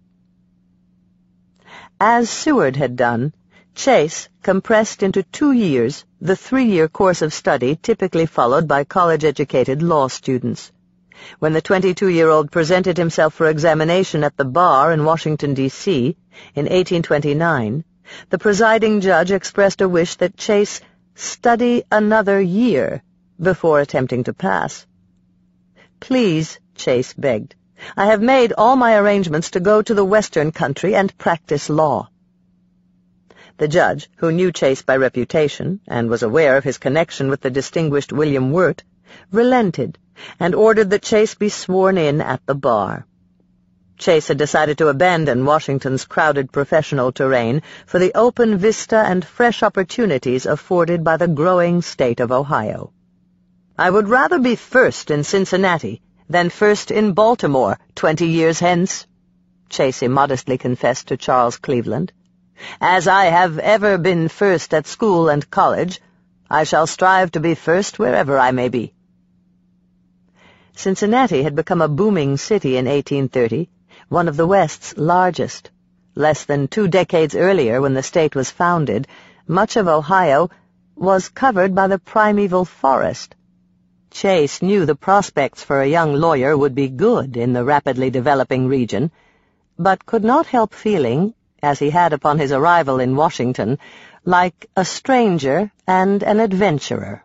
As Seward had done, Chase compressed into 2 years the 3-year course of study typically followed by college-educated law students. When the 22-year-old presented himself for examination at the bar in Washington, D.C., in 1829, the presiding judge expressed a wish that Chase study another year before attempting to pass. "Please," Chase begged, "I have made all my arrangements to go to the Western country and practice law." The judge, who knew Chase by reputation and was aware of his connection with the distinguished William Wirt, relented and ordered that Chase be sworn in at the bar. Chase had decided to abandon Washington's crowded professional terrain for the open vista and fresh opportunities afforded by the growing state of Ohio. "I would rather be first in Cincinnati than first in Baltimore 20 years hence," Chase immodestly confessed to Charles Cleveland. "As I have ever been first at school and college, I shall strive to be first wherever I may be." Cincinnati had become a booming city in 1830, one of the West's largest. Less than 2 decades earlier, when the state was founded, much of Ohio was covered by the primeval forest. Chase knew the prospects for a young lawyer would be good in the rapidly developing region, but could not help feeling, as he had upon his arrival in Washington, like a stranger and an adventurer.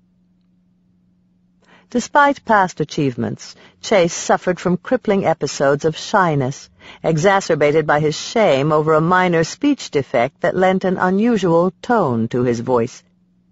Despite past achievements, Chase suffered from crippling episodes of shyness, exacerbated by his shame over a minor speech defect that lent an unusual tone to his voice.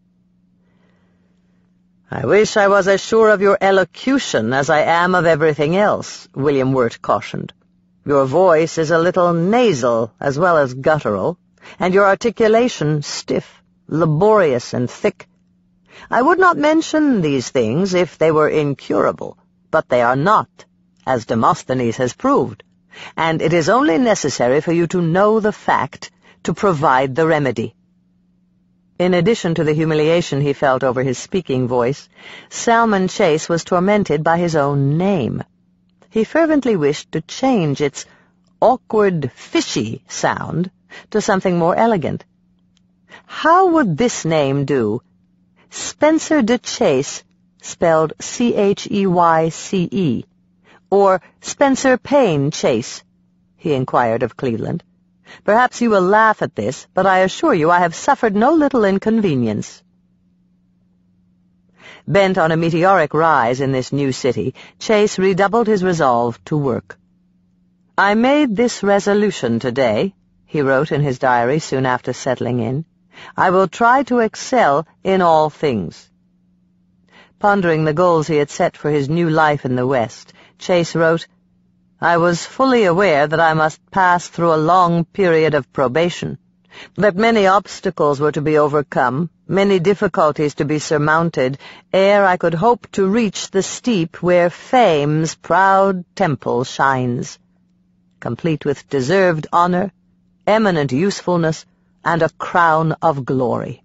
"I wish I was as sure of your elocution as I am of everything else," William Wirt cautioned. "Your voice is a little nasal as well as guttural, and your articulation stiff, laborious, and thick. I would not mention these things if they were incurable, but they are not, as Demosthenes has proved, and it is only necessary for you to know the fact to provide the remedy." In addition to the humiliation he felt over his speaking voice, Salmon Chase was tormented by his own name. He fervently wished to change its awkward, fishy sound to something more elegant. How would this name do? Spencer de Chase, spelled Cheyce, or Spencer Payne Chase, he inquired of Cleveland. "Perhaps you will laugh at this, but I assure you I have suffered no little inconvenience." Bent on a meteoric rise in this new city, Chase redoubled his resolve to work. "I made this resolution today," he wrote in his diary soon after settling in. "I will try to excel in all things." Pondering the goals he had set for his new life in the West, Chase wrote, "I was fully aware that I must pass through a long period of probation, that many obstacles were to be overcome, many difficulties to be surmounted, ere I could hope to reach the steep where fame's proud temple shines, complete with deserved honor, eminent usefulness, and a crown of glory."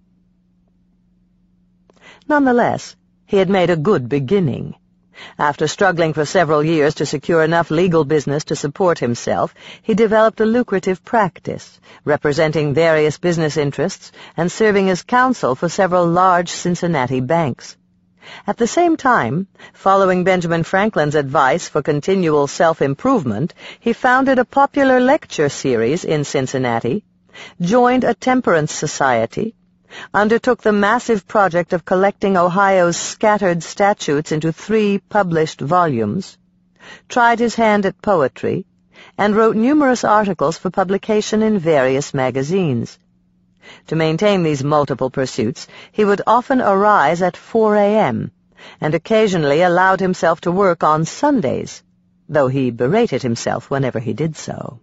Nonetheless, he had made a good beginning. After struggling for several years to secure enough legal business to support himself, he developed a lucrative practice, representing various business interests and serving as counsel for several large Cincinnati banks. At the same time, following Benjamin Franklin's advice for continual self-improvement, he founded a popular lecture series in Cincinnati, joined a temperance society, undertook the massive project of collecting Ohio's scattered statutes into 3 published volumes, tried his hand at poetry, and wrote numerous articles for publication in various magazines. To maintain these multiple pursuits, he would often arise at 4 a.m., and occasionally allowed himself to work on Sundays, though he berated himself whenever he did so.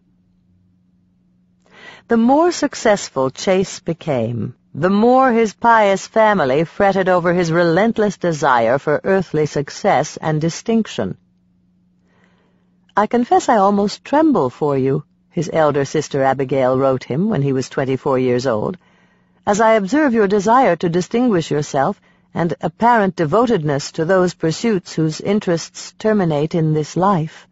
The more successful Chase became, the more his pious family fretted over his relentless desire for earthly success and distinction. "I confess I almost tremble for you," his elder sister Abigail wrote him when he was 24 years old, "as I observe your desire to distinguish yourself and apparent devotedness to those pursuits whose interests terminate in this life."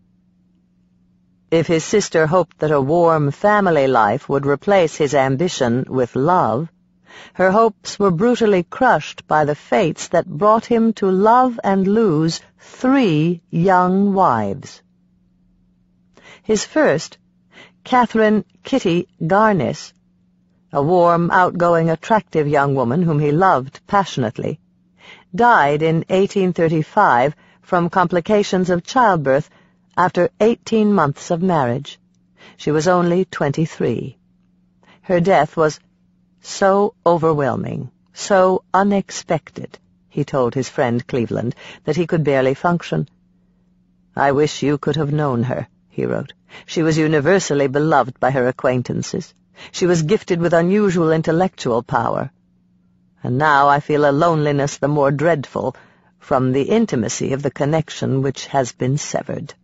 If his sister hoped that a warm family life would replace his ambition with love, her hopes were brutally crushed by the fates that brought him to love and lose 3 young wives. His first, Catherine Kitty Garnis, a warm, outgoing, attractive young woman whom he loved passionately, died in 1835 from complications of childbirth after 18 months of marriage. She was only 23. Her death was so overwhelming, so unexpected, he told his friend Cleveland, that he could barely function. "I wish you could have known her," he wrote. "She was universally beloved by her acquaintances. She was gifted with unusual intellectual power. And now I feel a loneliness the more dreadful from the intimacy of the connection which has been severed."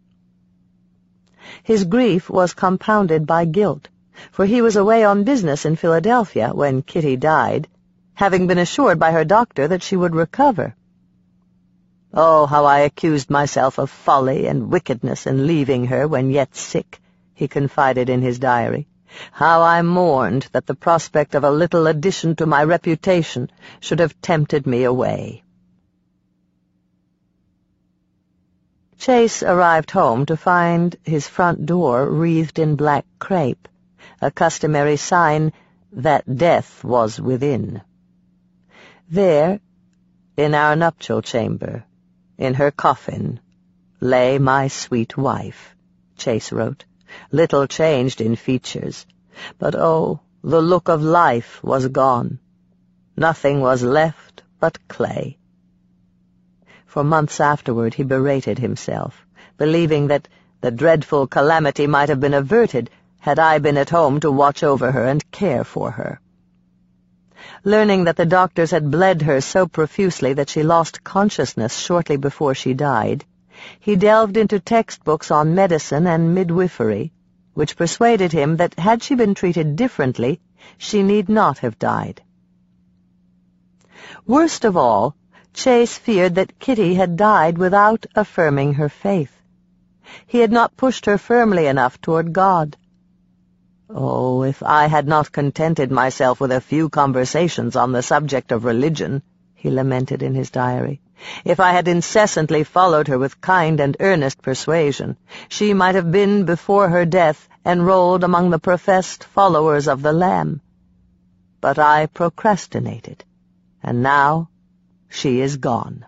His grief was compounded by guilt, for he was away on business in Philadelphia when Kitty died, having been assured by her doctor that she would recover. "Oh, how I accused myself of folly and wickedness in leaving her when yet sick," he confided in his diary. "How I mourned that the prospect of a little addition to my reputation should have tempted me away." Chase arrived home to find his front door wreathed in black crape, a customary sign that death was within. There, in our nuptial chamber, in her coffin, lay my sweet wife, Chase wrote, little changed in features, but oh, the look of life was gone. Nothing was left but clay. For months afterward he berated himself, believing that the dreadful calamity might have been averted had I been at home to watch over her and care for her. Learning that the doctors had bled her so profusely that she lost consciousness shortly before she died, he delved into textbooks on medicine and midwifery, which persuaded him that had she been treated differently, she need not have died. Worst of all, Chase feared that Kitty had died without affirming her faith. He had not pushed her firmly enough toward God. "Oh, if I had not contented myself with a few conversations on the subject of religion," he lamented in his diary, "if I had incessantly followed her with kind and earnest persuasion, she might have been, before her death, enrolled among the professed followers of the Lamb. But I procrastinated, and now she is gone.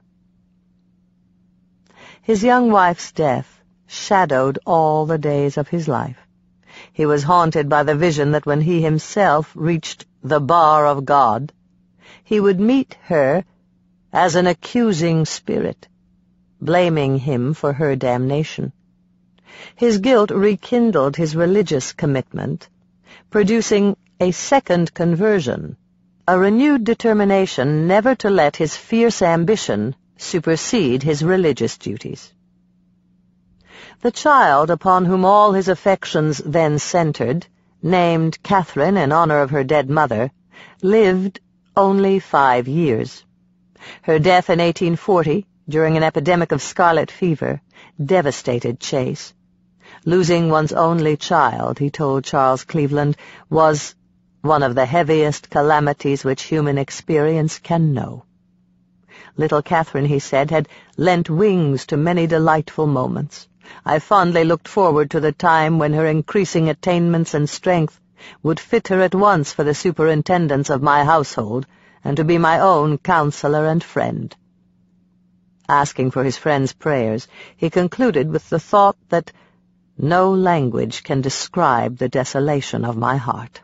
His young wife's death shadowed all the days of his life. He was haunted by the vision that when he himself reached the bar of God, he would meet her as an accusing spirit, blaming him for her damnation. His guilt rekindled his religious commitment, producing a second conversion, a renewed determination never to let his fierce ambition supersede his religious duties. The child upon whom all his affections then centered, named Catherine in honor of her dead mother, lived only 5 years. Her death in 1840, during an epidemic of scarlet fever, devastated Chase. Losing one's only child, he told Charles Cleveland, was one of the heaviest calamities which human experience can know. Little Catherine, he said, had lent wings to many delightful moments. I fondly looked forward to the time when her increasing attainments and strength would fit her at once for the superintendence of my household and to be my own counselor and friend. Asking for his friend's prayers, he concluded with the thought that no language can describe the desolation of my heart.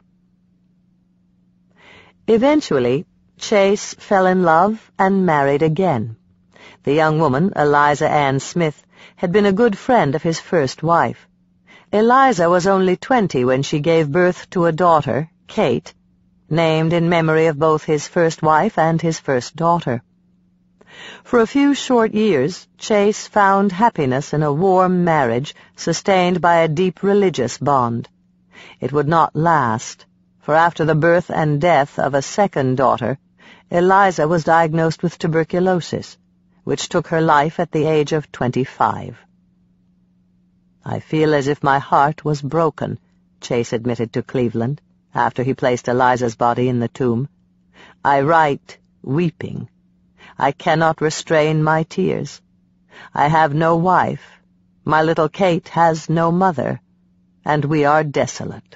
Eventually, Chase fell in love and married again. The young woman, Eliza Ann Smith, had been a good friend of his first wife. Eliza was only 20 when she gave birth to a daughter, Kate, named in memory of both his first wife and his first daughter. For a few short years, Chase found happiness in a warm marriage sustained by a deep religious bond. It would not last, for after the birth and death of a second daughter, Eliza was diagnosed with tuberculosis, which took her life at the age of 25. "I feel as if my heart was broken," Chase admitted to Cleveland, after he placed Eliza's body in the tomb. "I write, weeping. I cannot restrain my tears. I have no wife. My little Kate has no mother, and we are desolate."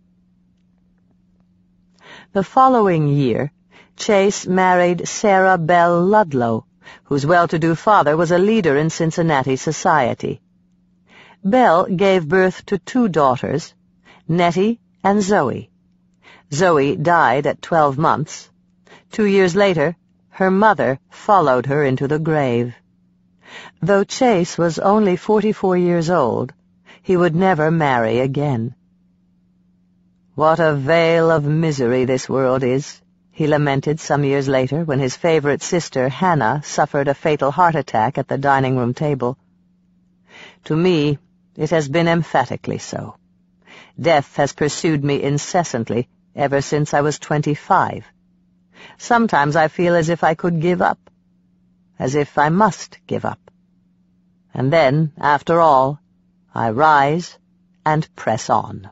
The following year, Chase married Sarah Bell Ludlow, whose well-to-do father was a leader in Cincinnati society. Bell gave birth to 2 daughters, Nettie and Zoe. Zoe died at 12 months. 2 years later, her mother followed her into the grave. Though Chase was only 44 years old, he would never marry again. "What a vale of misery this world is," he lamented some years later when his favorite sister, Hannah, suffered a fatal heart attack at the dining-room table. "To me, it has been emphatically so. Death has pursued me incessantly ever since I was 25. Sometimes I feel as if I could give up, as if I must give up. And then, after all, I rise and press on."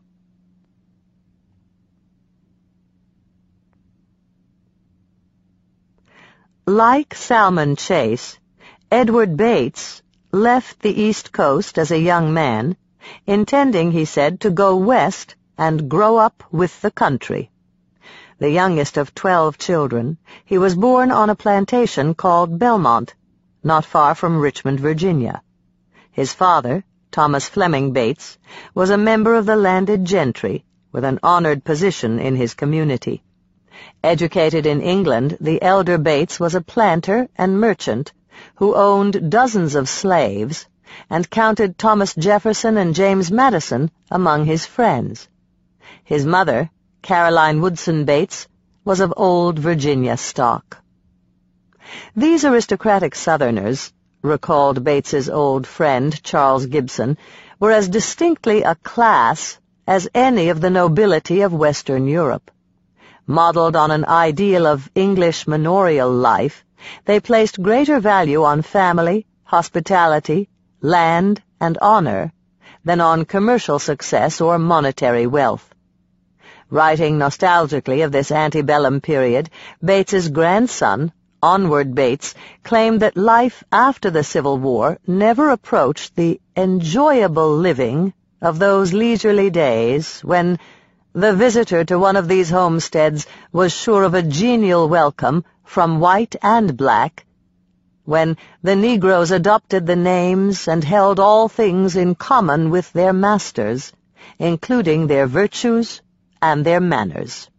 Like Salmon Chase, Edward Bates left the East Coast as a young man, intending, he said, to go west and grow up with the country. The youngest of 12 children, he was born on a plantation called Belmont, not far from Richmond, Virginia. His father, Thomas Fleming Bates, was a member of the landed gentry, with an honored position in his community. Educated in England, the elder Bates was a planter and merchant who owned dozens of slaves and counted Thomas Jefferson and James Madison among his friends. His mother, Caroline Woodson Bates, was of old Virginia stock. These aristocratic Southerners, recalled Bates's old friend Charles Gibson, were as distinctly a class as any of the nobility of Western Europe. Modeled on an ideal of English manorial life, they placed greater value on family, hospitality, land, and honor than on commercial success or monetary wealth. Writing nostalgically of this antebellum period, Bates's grandson, Onward Bates, claimed that life after the Civil War never approached the enjoyable living of those leisurely days when the visitor to one of these homesteads was sure of a genial welcome from white and black, when the Negroes adopted the names and held all things in common with their masters, including their virtues and their manners.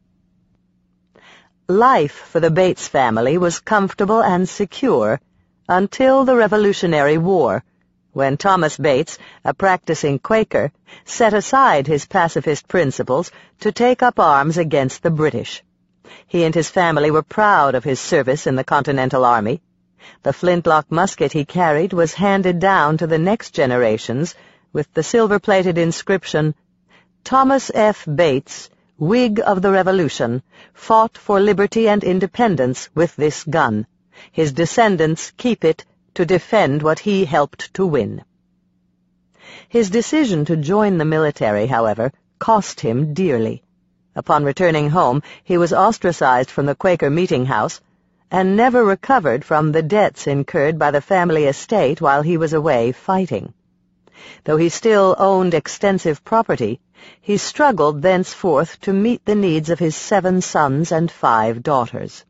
Life for the Bates family was comfortable and secure until the Revolutionary War, when Thomas Bates, a practicing Quaker, set aside his pacifist principles to take up arms against the British. He and his family were proud of his service in the Continental Army. The flintlock musket he carried was handed down to the next generations with the silver-plated inscription, "Thomas F. Bates, Whig of the Revolution, fought for liberty and independence with this gun. His descendants keep it to defend what he helped to win." His decision to join the military, however, cost him dearly. Upon returning home, he was ostracized from the Quaker meeting house and never recovered from the debts incurred by the family estate while he was away fighting. Though he still owned extensive property, he struggled thenceforth to meet the needs of his 7 sons and 5 daughters.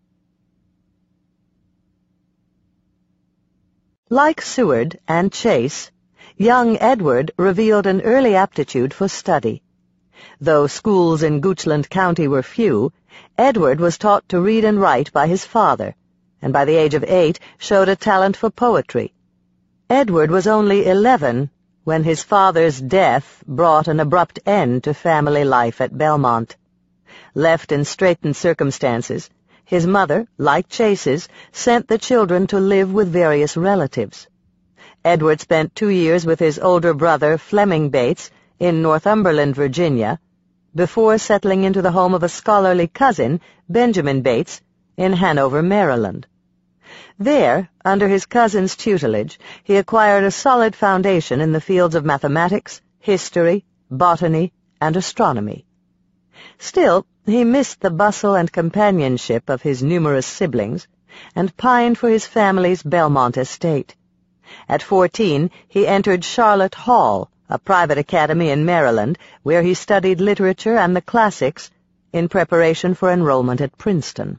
Like Seward and Chase, young Edward revealed an early aptitude for study. Though schools in Goochland County were few, Edward was taught to read and write by his father, and by the age of 8 showed a talent for poetry. Edward was only 11 when his father's death brought an abrupt end to family life at Belmont. Left in straitened circumstances, his mother, like Chase's, sent the children to live with various relatives. Edward spent 2 years with his older brother, Fleming Bates, in Northumberland, Virginia, before settling into the home of a scholarly cousin, Benjamin Bates, in Hanover, Maryland. There, under his cousin's tutelage, he acquired a solid foundation in the fields of mathematics, history, botany, and astronomy. Still, he missed the bustle and companionship of his numerous siblings, and pined for his family's Belmont estate. At 14, he entered Charlotte Hall, a private academy in Maryland, where he studied literature and the classics in preparation for enrollment at Princeton.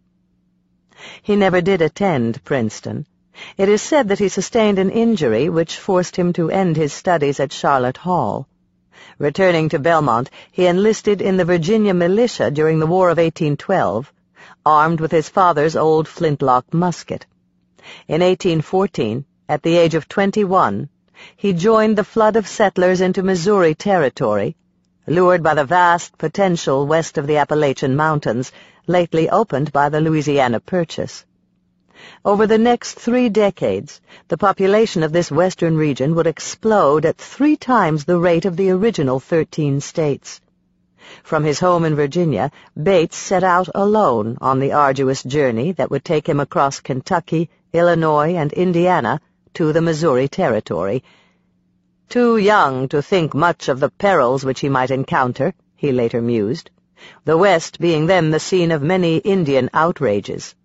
He never did attend Princeton. It is said that he sustained an injury which forced him to end his studies at Charlotte Hall. Returning to Belmont, he enlisted in the Virginia militia during the War of 1812, armed with his father's old flintlock musket. In 1814, at the age of 21, he joined the flood of settlers into Missouri Territory, lured by the vast potential west of the Appalachian Mountains, lately opened by the Louisiana Purchase. Over the next 3 decades, the population of this western region would explode at 3 times the rate of the original 13 states. From his home in Virginia, Bates set out alone on the arduous journey that would take him across Kentucky, Illinois, and Indiana to the Missouri Territory. Too young to think much of the perils which he might encounter, he later mused, the West being then the scene of many Indian outrages.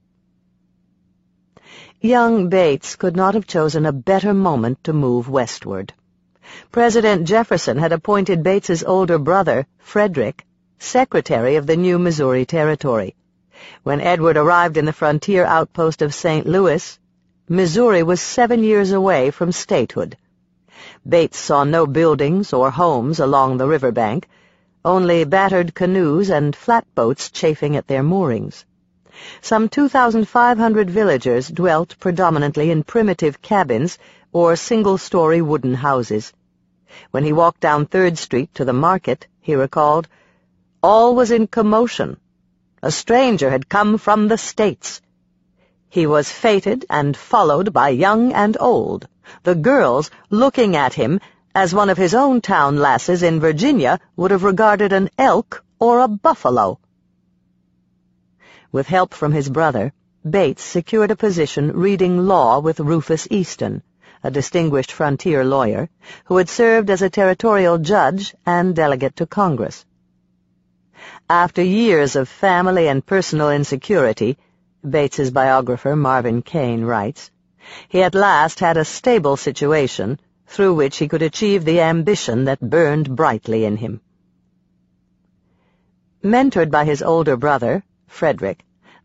Young Bates could not have chosen a better moment to move westward. President Jefferson had appointed Bates's older brother, Frederick, secretary of the new Missouri Territory. When Edward arrived in the frontier outpost of St. Louis, Missouri was 7 years away from statehood. Bates saw no buildings or homes along the riverbank, only battered canoes and flatboats chafing at their moorings. Some 2,500 villagers dwelt predominantly in primitive cabins or single-story wooden houses. When he walked down 3rd Street to the market, he recalled, all was in commotion. A stranger had come from the States. He was feted and followed by young and old, the girls looking at him as one of his own town lasses in Virginia would have regarded an elk or a buffalo. With help from his brother, Bates secured a position reading law with Rufus Easton, a distinguished frontier lawyer, who had served as a territorial judge and delegate to Congress. After years of family and personal insecurity, Bates's biographer Marvin Kane writes, he at last had a stable situation through which he could achieve the ambition that burned brightly in him. Mentored by his older brother, Frederick,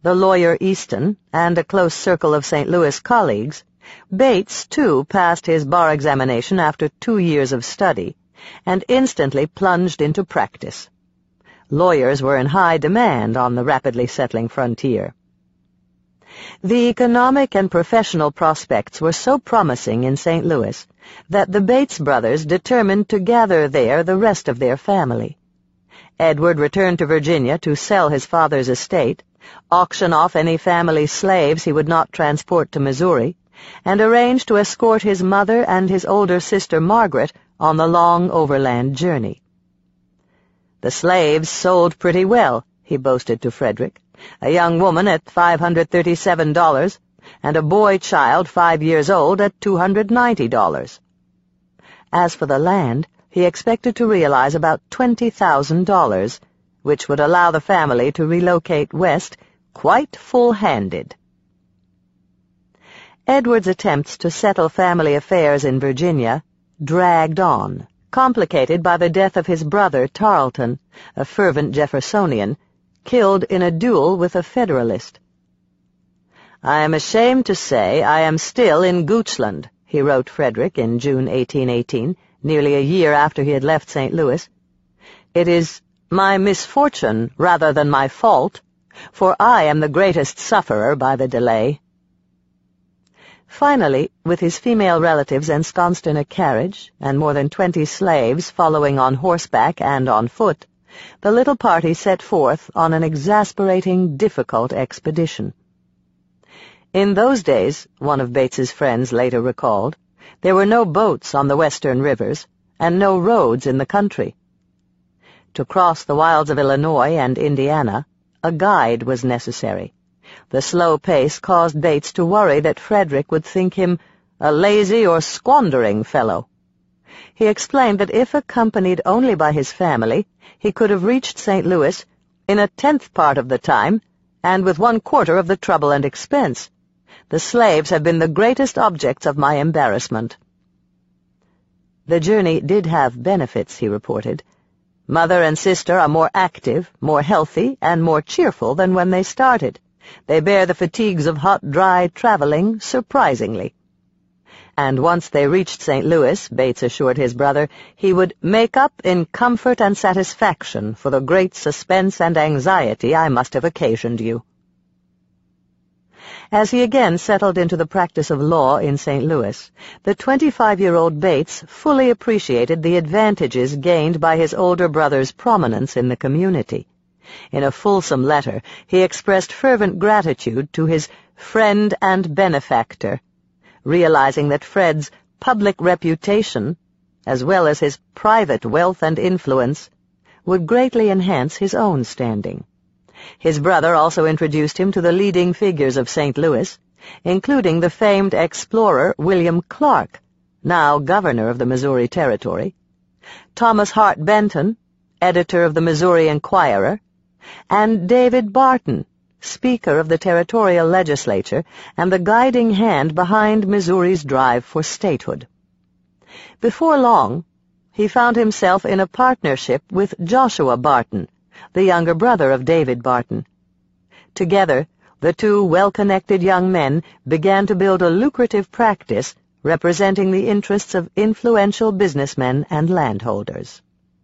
the lawyer Easton, and a close circle of St. Louis colleagues, Bates, too, passed his bar examination after 2 years of study, and instantly plunged into practice. Lawyers were in high demand on the rapidly settling frontier. The economic and professional prospects were so promising in St. Louis that the Bates brothers determined to gather there the rest of their family. Edward returned to Virginia to sell his father's estate, auction off any family slaves he would not transport to Missouri, and arrange to escort his mother and his older sister Margaret on the long overland journey. "The slaves sold pretty well," he boasted to Frederick, "a young woman at $537, and a boy child 5 years old at $290. As for the land, he expected to realize about $20,000, which would allow the family to relocate west quite full-handed. Edward's attempts to settle family affairs in Virginia dragged on, complicated by the death of his brother Tarleton, a fervent Jeffersonian, killed in a duel with a Federalist. "I am ashamed to say I am still in Goochland," he wrote Frederick in June 1818, nearly a year after he had left St. Louis. "It is my misfortune rather than my fault, for I am the greatest sufferer by the delay." Finally, with his female relatives ensconced in a carriage, and more than 20 slaves following on horseback and on foot, the little party set forth on an exasperating, difficult expedition. In those days, one of Bates's friends later recalled, there were no boats on the western rivers, and no roads in the country. To cross the wilds of Illinois and Indiana, a guide was necessary. The slow pace caused Bates to worry that Frederick would think him a lazy or squandering fellow. He explained that if accompanied only by his family, he could have reached St. Louis in a 10th part of the time, and with 1/4 of the trouble and expense. "The slaves have been the greatest objects of my embarrassment." The journey did have benefits, he reported. "Mother and sister are more active, more healthy, and more cheerful than when they started. They bear the fatigues of hot, dry traveling surprisingly." And once they reached St. Louis, Bates assured his brother, he would make up in comfort and satisfaction for the great suspense and anxiety I must have occasioned you. As he again settled into the practice of law in St. Louis, the 25-year-old Bates fully appreciated the advantages gained by his older brother's prominence in the community. In a fulsome letter, he expressed fervent gratitude to his friend and benefactor, realizing that Fred's public reputation, as well as his private wealth and influence, would greatly enhance his own standing. His brother also introduced him to the leading figures of St. Louis, including the famed explorer William Clark, now governor of the Missouri Territory, Thomas Hart Benton, editor of the Missouri Enquirer, and David Barton, Speaker of the Territorial Legislature and the guiding hand behind Missouri's drive for statehood. Before long, he found himself in a partnership with Joshua Barton, the younger brother of David Barton. Together, the two well-connected young men began to build a lucrative practice representing the interests of influential businessmen and landholders.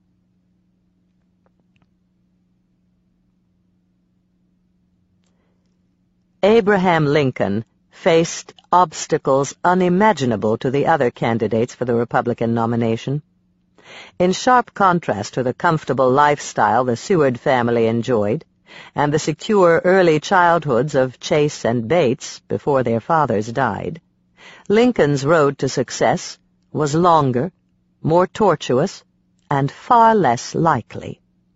Abraham Lincoln faced obstacles unimaginable to the other candidates for the Republican nomination. In sharp contrast to the comfortable lifestyle the Seward family enjoyed, and the secure early childhoods of Chase and Bates before their fathers died, Lincoln's road to success was longer, more tortuous, and far less likely.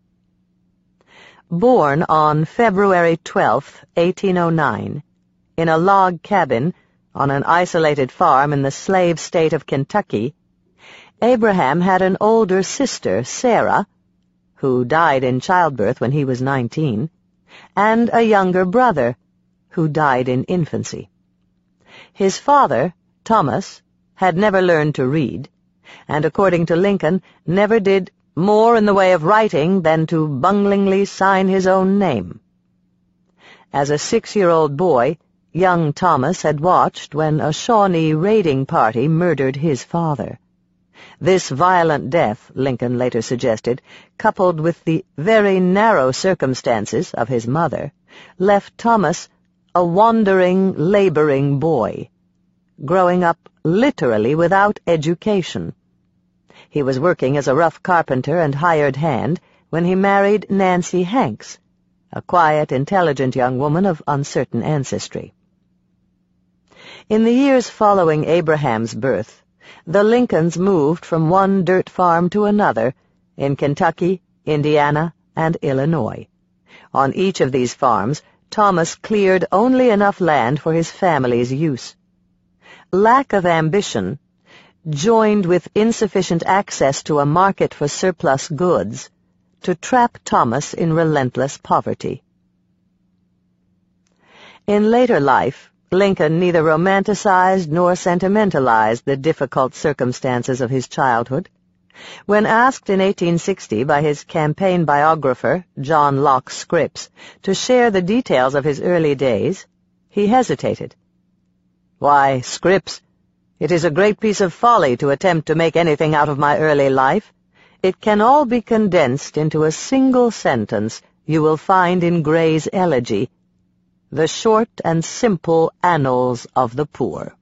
Born on February 12, 1809, in a log cabin on an isolated farm in the slave state of Kentucky, Abraham had an older sister, Sarah, who died in childbirth when he was 19, and a younger brother, who died in infancy. His father, Thomas, had never learned to read, and according to Lincoln, never did more in the way of writing than to bunglingly sign his own name. As a 6-year-old boy, young Thomas had watched when a Shawnee raiding party murdered his father. This violent death, Lincoln later suggested, coupled with the very narrow circumstances of his mother, left Thomas a wandering, laboring boy, growing up literally without education. He was working as a rough carpenter and hired hand when he married Nancy Hanks, a quiet, intelligent young woman of uncertain ancestry. In the years following Abraham's birth, the Lincolns moved from one dirt farm to another in Kentucky, Indiana, and Illinois. On each of these farms, Thomas cleared only enough land for his family's use. Lack of ambition, joined with insufficient access to a market for surplus goods, to trap Thomas in relentless poverty. In later life, Lincoln neither romanticized nor sentimentalized the difficult circumstances of his childhood. When asked in 1860 by his campaign biographer, John Locke Scripps, to share the details of his early days, he hesitated. "Why, Scripps, it is a great piece of folly to attempt to make anything out of my early life. It can all be condensed into a single sentence you will find in Gray's Elegy, 'The short and simple annals of the poor.'"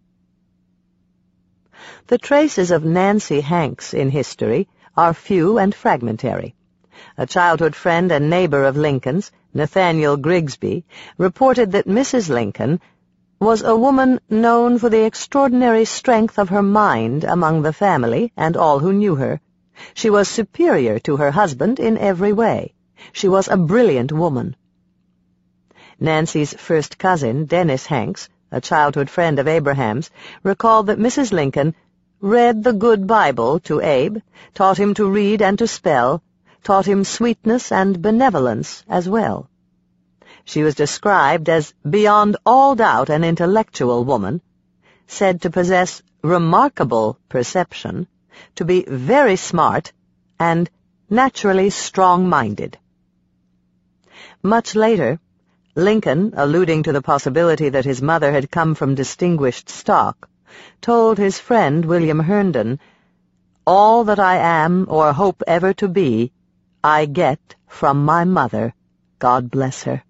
The traces of Nancy Hanks in history are few and fragmentary. A childhood friend and neighbor of Lincoln's, Nathaniel Grigsby, reported that Mrs. Lincoln was a woman known for the extraordinary strength of her mind among the family and all who knew her. She was superior to her husband in every way. She was a brilliant woman. Nancy's first cousin, Dennis Hanks, a childhood friend of Abraham's, recalled that Mrs. Lincoln read the good Bible to Abe, taught him to read and to spell, taught him sweetness and benevolence as well. She was described as beyond all doubt an intellectual woman, said to possess remarkable perception, to be very smart, and naturally strong-minded. Much later, Lincoln, alluding to the possibility that his mother had come from distinguished stock, told his friend William Herndon, "All that I am or hope ever to be, I get from my mother, God bless her."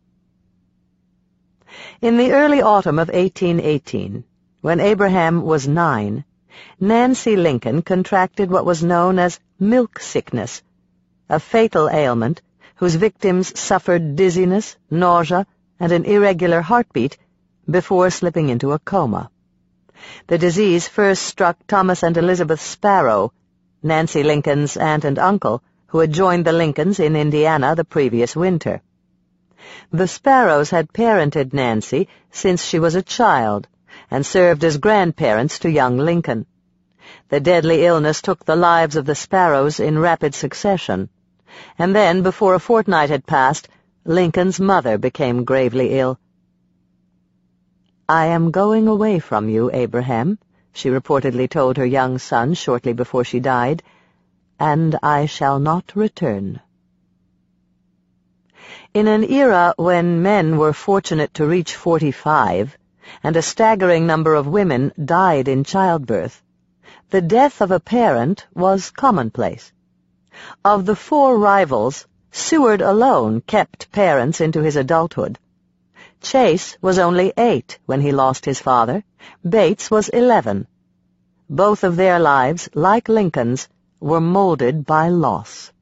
In the early autumn of 1818, when Abraham was 9, Nancy Lincoln contracted what was known as milk sickness, a fatal ailment whose victims suffered dizziness, nausea, and an irregular heartbeat before slipping into a coma. The disease first struck Thomas and Elizabeth Sparrow, Nancy Lincoln's aunt and uncle, who had joined the Lincolns in Indiana the previous winter. The Sparrows had parented Nancy since she was a child, and served as grandparents to young Lincoln. The deadly illness took the lives of the Sparrows in rapid succession, and then, before a fortnight had passed, Lincoln's mother became gravely ill. "I am going away from you, Abraham," she reportedly told her young son shortly before she died, "and I shall not return." In an era when men were fortunate to reach 45, and a staggering number of women died in childbirth, the death of a parent was commonplace. Of the 4 rivals, Seward alone kept parents into his adulthood. Chase was only 8 when he lost his father. Bates was 11. Both of their lives, like Lincoln's, were molded by loss.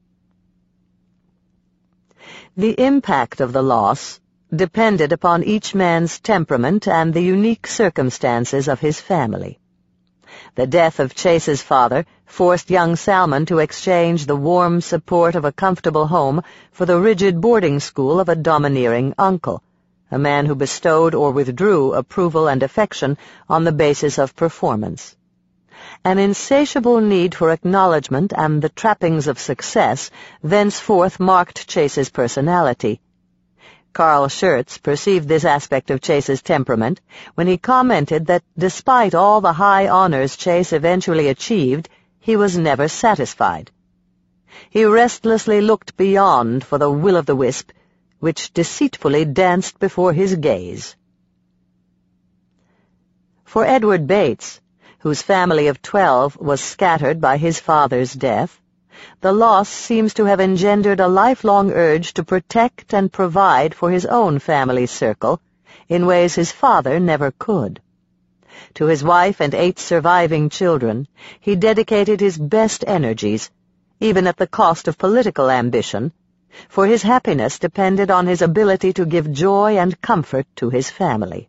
The impact of the loss depended upon each man's temperament and the unique circumstances of his family. The death of Chase's father forced young Salmon to exchange the warm support of a comfortable home for the rigid boarding school of a domineering uncle, a man who bestowed or withdrew approval and affection on the basis of performance. An insatiable need for acknowledgment and the trappings of success thenceforth marked Chase's personality. Carl Schurz perceived this aspect of Chase's temperament when he commented that despite all the high honors Chase eventually achieved, he was never satisfied. He restlessly looked beyond for the will-o'-the-wisp, which deceitfully danced before his gaze. For Edward Bates, whose family of 12 was scattered by his father's death, the loss seems to have engendered a lifelong urge to protect and provide for his own family circle in ways his father never could. To his wife and 8 surviving children, he dedicated his best energies, even at the cost of political ambition, for his happiness depended on his ability to give joy and comfort to his family.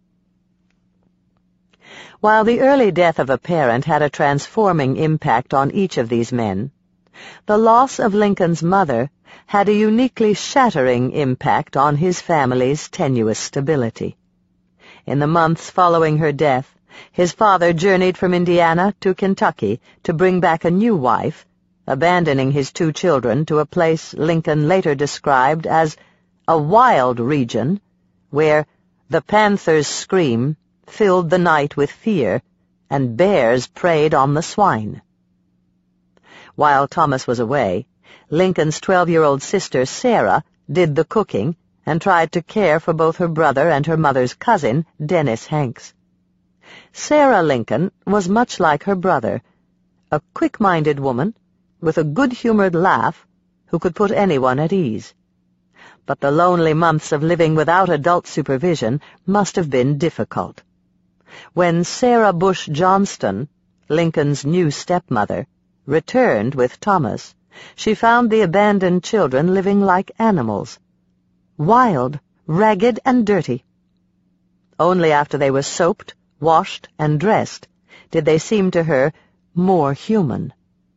While the early death of a parent had a transforming impact on each of these men, the loss of Lincoln's mother had a uniquely shattering impact on his family's tenuous stability. In the months following her death, his father journeyed from Indiana to Kentucky to bring back a new wife, abandoning his 2 children to a place Lincoln later described as a wild region where the panther's scream filled the night with fear and bears preyed on the swine. While Thomas was away, Lincoln's 12-year-old sister Sarah did the cooking and tried to care for both her brother and her mother's cousin, Dennis Hanks. Sarah Lincoln was much like her brother, a quick-minded woman with a good-humored laugh who could put anyone at ease. But the lonely months of living without adult supervision must have been difficult. When Sarah Bush Johnston, Lincoln's new stepmother, returned with Thomas, she found the abandoned children living like animals, wild, ragged, and dirty. Only after they were soaped, washed, and dressed did they seem to her more human.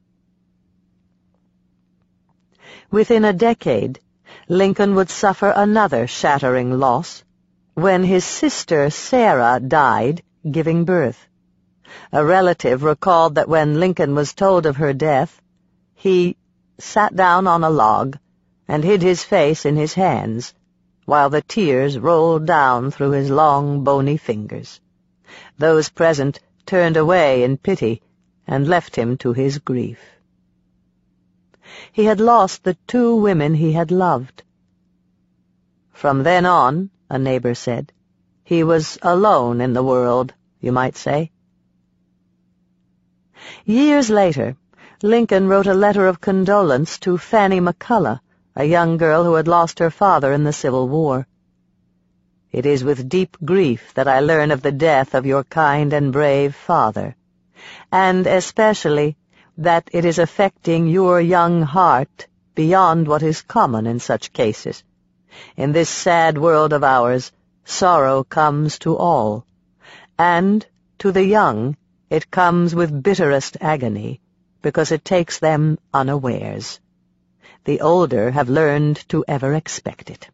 Within a decade, Lincoln would suffer another shattering loss when his sister Sarah died giving birth. A relative recalled that when Lincoln was told of her death, he sat down on a log and hid his face in his hands, while the tears rolled down through his long, bony fingers. Those present turned away in pity and left him to his grief. He had lost the 2 women he had loved. From then on, a neighbor said, he was alone in the world, you might say. Years later, Lincoln wrote a letter of condolence to Fanny McCullough, a young girl who had lost her father in the Civil War. It is with deep grief that I learn of the death of your kind and brave father, and especially that it is affecting your young heart beyond what is common in such cases. In this sad world of ours, sorrow comes to all, and to the young it comes with bitterest agony, because it takes them unawares. The older have learned to ever expect it.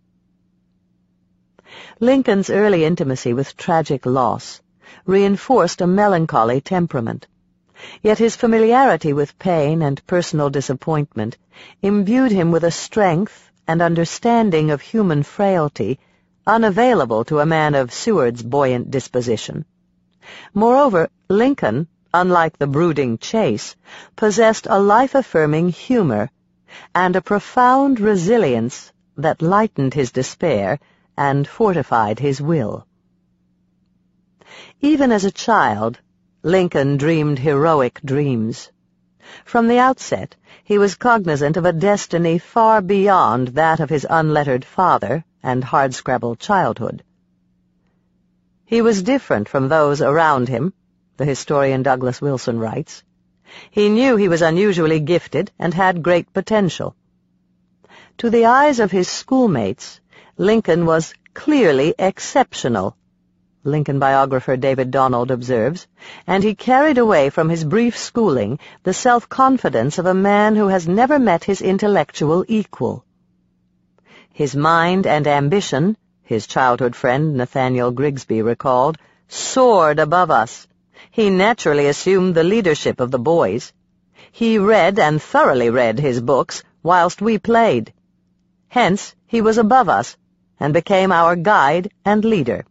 Lincoln's early intimacy with tragic loss reinforced a melancholy temperament, yet his familiarity with pain and personal disappointment imbued him with a strength and understanding of human frailty unavailable to a man of Seward's buoyant disposition. Moreover, Lincoln, unlike the brooding Chase, possessed a life-affirming humor and a profound resilience that lightened his despair and fortified his will. Even as a child, Lincoln dreamed heroic dreams. From the outset, he was cognizant of a destiny far beyond that of his unlettered father and hardscrabble childhood. He was different from those around him, the historian Douglas Wilson writes. He knew he was unusually gifted and had great potential. To the eyes of his schoolmates, Lincoln was clearly exceptional, Lincoln biographer David Donald observes, and he carried away from his brief schooling the self-confidence of a man who has never met his intellectual equal. His mind and ambition, his childhood friend Nathaniel Grigsby recalled, soared above us. He naturally assumed the leadership of the boys. He read and thoroughly read his books whilst we played. Hence, he was above us and became our guide and leader.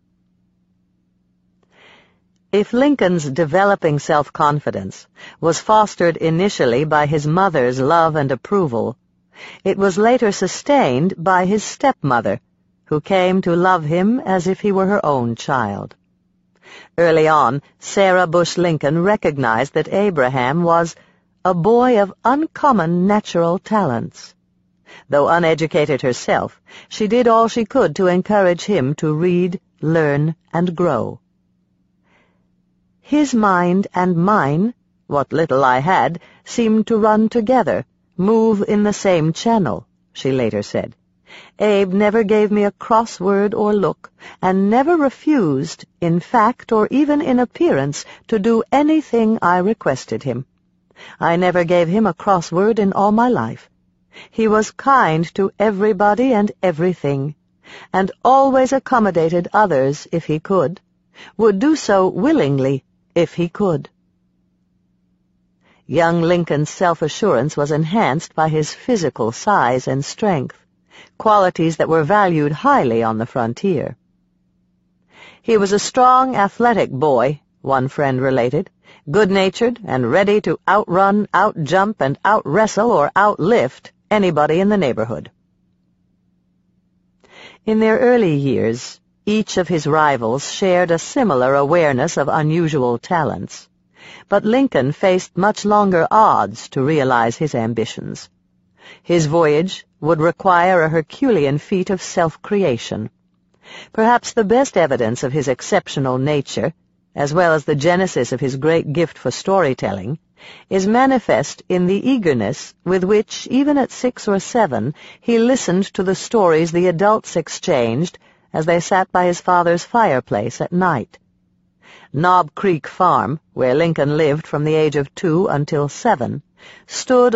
If Lincoln's developing self-confidence was fostered initially by his mother's love and approval, It was later sustained by his stepmother, who came to love him as if he were her own child. Early on, Sarah Bush Lincoln recognized that Abraham was a boy of uncommon natural talents. Though uneducated herself, she did all she could to encourage him to read, learn, and grow. His mind and mine, what little I had, seemed to run together, move in the same channel, she later said. Abe never gave me a cross word or look, and never refused, in fact or even in appearance, to do anything I requested him. I never gave him a cross word in all my life. He was kind to everybody and everything, and always accommodated others if he could, would do so willingly if he could. Young Lincoln's self-assurance was enhanced by his physical size and strength, qualities that were valued highly on the frontier. He was a strong, athletic boy, one friend related, good-natured and ready to outrun, outjump, and outwrestle or outlift anybody in the neighborhood. In their early years, each of his rivals shared a similar awareness of unusual talents, but Lincoln faced much longer odds to realize his ambitions. His voyage would require a Herculean feat of self-creation. Perhaps the best evidence of his exceptional nature, as well as the genesis of his great gift for storytelling, is manifest in the eagerness with which, even at 6 or 7, he listened to the stories the adults exchanged as they sat by his father's fireplace at night. Knob Creek Farm, where Lincoln lived from the age of 2 until 7, stood